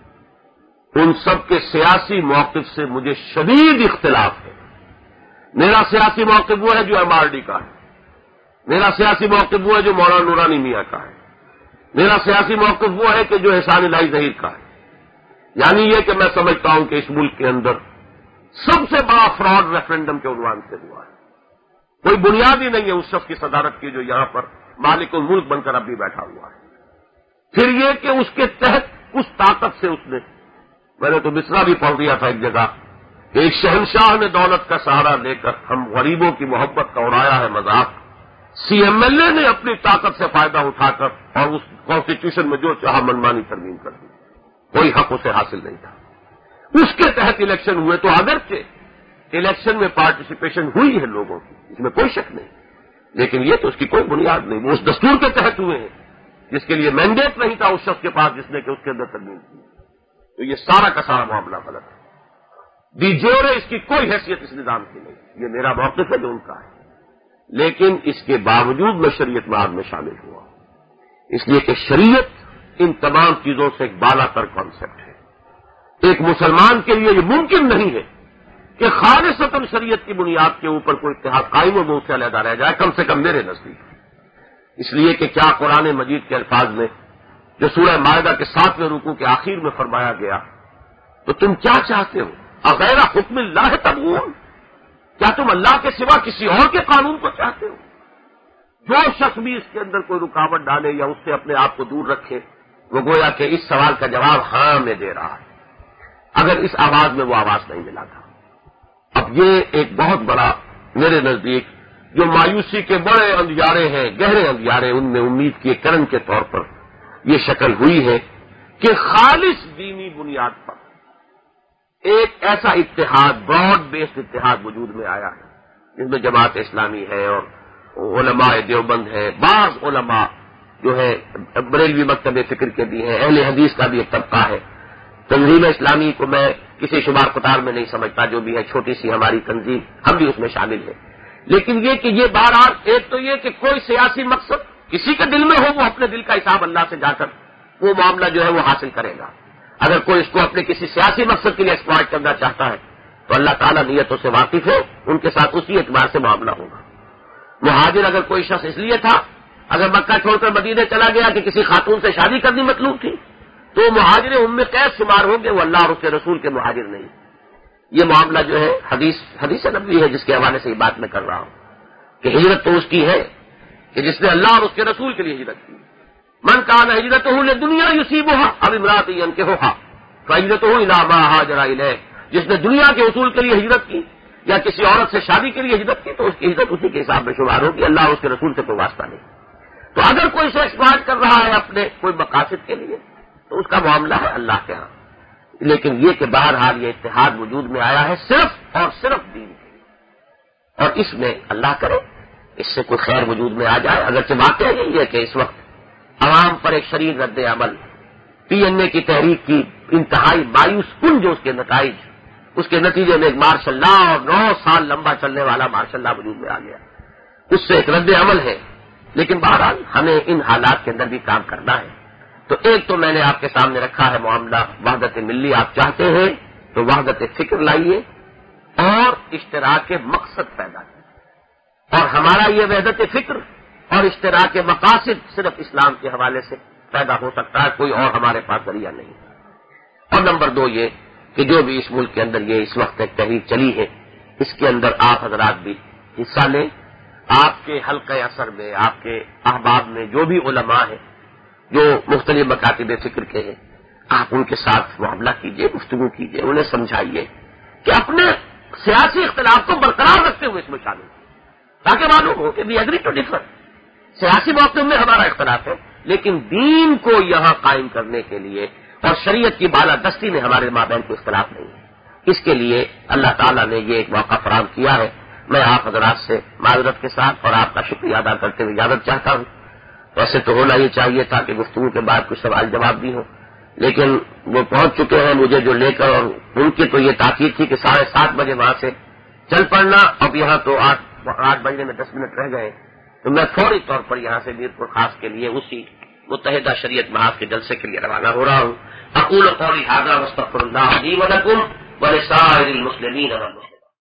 ان سب کے سیاسی موقف سے مجھے شدید اختلاف ہے. میرا سیاسی موقف وہ ہے جو ایم آر ڈی کا ہے، میرا سیاسی موقف وہ ہے جو مولانا نورانی میاں کا ہے، میرا سیاسی موقف وہ ہے کہ جو احسان الہی ظہیر کا ہے. یعنی یہ کہ میں سمجھتا ہوں کہ اس ملک کے اندر سب سے بڑا فراڈ ریفرنڈم کے عنوان سے ہوا ہے. کوئی بنیاد ہی نہیں ہے اس شخص کی صدارت کی جو یہاں پر مالک الملک بن کر اب بھی بیٹھا ہوا ہے. پھر یہ کہ اس کے تحت اس طاقت سے اس نے، میں نے تو مصرع بھی پڑھ دیا تھا ایک جگہ کہ ایک شہنشاہ نے دولت کا سہارا لے کر ہم غریبوں کی محبت کا اڑایا ہے مذاق. سی ایم ایل اے نے اپنی طاقت سے فائدہ اٹھا کر اور اس کانسٹیٹیوشن میں جو چاہا منمانی ترمیم کر دی، کوئی حق اسے حاصل نہیں تھا. اس کے تحت الیکشن ہوئے تو اگرچہ الیکشن میں پارٹیسپیشن ہوئی ہے لوگوں کی، اس میں کوئی شک نہیں، لیکن یہ تو اس کی کوئی بنیاد نہیں. وہ اس دستور کے تحت ہوئے ہیں جس کے لیے مینڈیٹ نہیں تھا اس شخص کے پاس جس نے کہ اس کے اندر ترمیم کی. تو یہ سارا کا سارا معاملہ غلط ہے. دی جیور اس کی کوئی حیثیت اس نظام کی نہیں. یہ میرا موقف ہے جو ان کا ہے، لیکن اس کے باوجود میں شریعت معاد میں شامل ہوا، اس لیے کہ شریعت ان تمام چیزوں سے ایک بالا تر کانسیپٹ ہے. ایک مسلمان کے لیے یہ ممکن نہیں ہے کہ خالصتاً شریعت کی بنیاد کے اوپر کوئی اتحاد قائم و وہ سے علیحدہ رہ جائے، کم سے کم میرے نزدیک. اس لیے کہ کیا قرآن مجید کے الفاظ میں جو سورہ مائدہ کے ساتویں رکوع کے آخر میں فرمایا گیا، تو تم کیا چاہتے ہو؟ اغیر حکم اللہ تبغون، کیا تم اللہ کے سوا کسی اور کے قانون کو چاہتے ہو؟ جو شخص بھی اس کے اندر کوئی رکاوٹ ڈالے یا اس سے اپنے آپ کو دور رکھے، وہ گویا کہ اس سوال کا جواب ہاں میں دے رہا ہے، اگر اس آواز میں وہ آواز نہیں ملا تھا. اب یہ ایک بہت بڑا میرے نزدیک جو مایوسی کے بڑے اندھیارے ہیں، گہرے اندھیارے، ان میں امید کی کرن کے طور پر یہ شکل ہوئی ہے کہ خالص دینی بنیاد پر ایک ایسا اتحاد، براڈ بیسڈ اتحاد وجود میں آیا ہے جس میں جماعت اسلامی ہے اور علماء دیوبند ہے، بعض علماء جو ہے بریلوی مکتب فکر کے بھی ہیں، اہل حدیث کا بھی ایک طبقہ ہے. تنظیم اسلامی کو میں کسی شمار قطار میں نہیں سمجھتا، جو بھی ہے چھوٹی سی ہماری تنظیم، ہم بھی اس میں شامل ہیں. لیکن یہ کہ یہ بہرحال ایک تو یہ کہ کوئی سیاسی مقصد کسی کے دل میں ہو، وہ اپنے دل کا حساب اللہ سے جا کر وہ معاملہ جو ہے وہ حاصل کرے گا. اگر کوئی اس کو اپنے کسی سیاسی مقصد کے لیے ایکسپلائٹ کرنا چاہتا ہے تو اللہ تعالیٰ نیتوں سے واقف ہے، ان کے ساتھ اسی اعتبار سے معاملہ ہوگا. مہاجر اگر کوئی شخص اس لیے تھا، اگر مکہ چھوڑ کر مدینے چلا گیا کہ کسی خاتون سے شادی کرنی مطلوب تھی، تو مہاجر ام قیس شمار ہوں گے، وہ اللہ اور اس کے رسول کے مہاجر نہیں. یہ معاملہ جو ہے حدیث حدیث نبوی ہے جس کے حوالے سے یہ بات میں کر رہا ہوں کہ ہجرت تو اس کی ہے کہ جس نے اللہ اور اس کے رسول کے لیے ہجرت کی. من کان ہجرتہ لدنیا یصیبها او امرأۃ ینکحها فہجرتہ الی ما ہاجر الیہ. جس نے دنیا کے حصول کے لیے ہجرت کی یا کسی عورت سے شادی کے لیے ہجرت کی تو اس کی ہجرت اسی کے حساب میں شمار ہوگی، اللہ اور اس کے رسول سے کوئی واسطہ نہیں. تو اگر کوئی اسے ایکسپلائٹ کر رہا ہے اپنے کوئی مقاصد کے لیے تو اس کا معاملہ ہے اللہ کے ہاں. لیکن یہ کہ بہرحال یہ اتحاد وجود میں آیا ہے صرف اور صرف دین کے لیے، اور اس میں اللہ کرے اس سے کوئی خیر وجود میں آ جائے. اگرچہ واقعہ یہی ہے کہ اس وقت عوام پر ایک شدید رد عمل، پی این اے کی تحریک کی انتہائی مایوس کن جو اس کے نتائج، اس کے نتیجے میں ایک مارشل لا اور نو سال لمبا چلنے والا مارشل لا وجود میں آ گیا، اس سے ایک رد عمل ہے. لیکن بہرحال ہمیں ان حالات کے اندر بھی کام کرنا ہے. تو ایک تو میں نے آپ کے سامنے رکھا ہے معاملہ وحدت ملی. آپ چاہتے ہیں تو وحدت فکر لائیے، اور اشتراک مقصد پیدا کیا، اور ہمارا یہ وحدت فکر اور اشتراک مقاصد صرف اسلام کے حوالے سے پیدا ہو سکتا ہے، کوئی اور ہمارے پاس ذریعہ نہیں۔ اور نمبر دو یہ کہ جو بھی اس ملک کے اندر یہ اس وقت ایک تحریک چلی ہے، اس کے اندر آپ حضرات بھی حصہ لیں، آپ کے حلقہ اثر میں، آپ کے احباب میں جو بھی علماء ہیں جو مختلف مکاتب فکر کے ہیں، آپ ان کے ساتھ معاملہ کیجئے، گفتگو کیجئے، انہیں سمجھائیے کہ اپنے سیاسی اختلاف کو برقرار رکھتے ہوئے اس میں شامل ہوں، تاکہ معلوم ہو کہ وی ایگری ٹو ڈفر، سیاسی موقع میں ہمارا اختلاف ہے لیکن دین کو یہاں قائم کرنے کے لیے اور شریعت کی بالادستی میں ہمارے مابین کوئی اختلاف نہیں ہے۔ اس کے لیے اللہ تعالیٰ نے یہ ایک موقع فراہم کیا ہے۔ میں آپ حضرات سے معذرت کے ساتھ اور آپ کا شکریہ ادا کرتے ہوئے اجازت چاہتا ہوں۔ ویسے تو ہونا یہ چاہیے تھا کہ گفتگو کے بعد کچھ سوال جواب بھی ہوں، لیکن وہ پہنچ چکے ہیں مجھے جو لے کر، اور ان کی تو یہ تاکید تھی کہ ساڑھے سات بجے وہاں سے چل پڑنا، اب یہاں تو آٹھ آٹھ بجنے میں دس منٹ رہ گئے، تو میں فوری طور پر یہاں سے میرپور خاص کے لیے اسی متحدہ شریعت محاذ کے جلسے کے لیے روانہ ہو رہا ہوں۔ اقول قولی ھذا واستغفر اللہ لی ولکم ولسائر المسلمین والمسلمات۔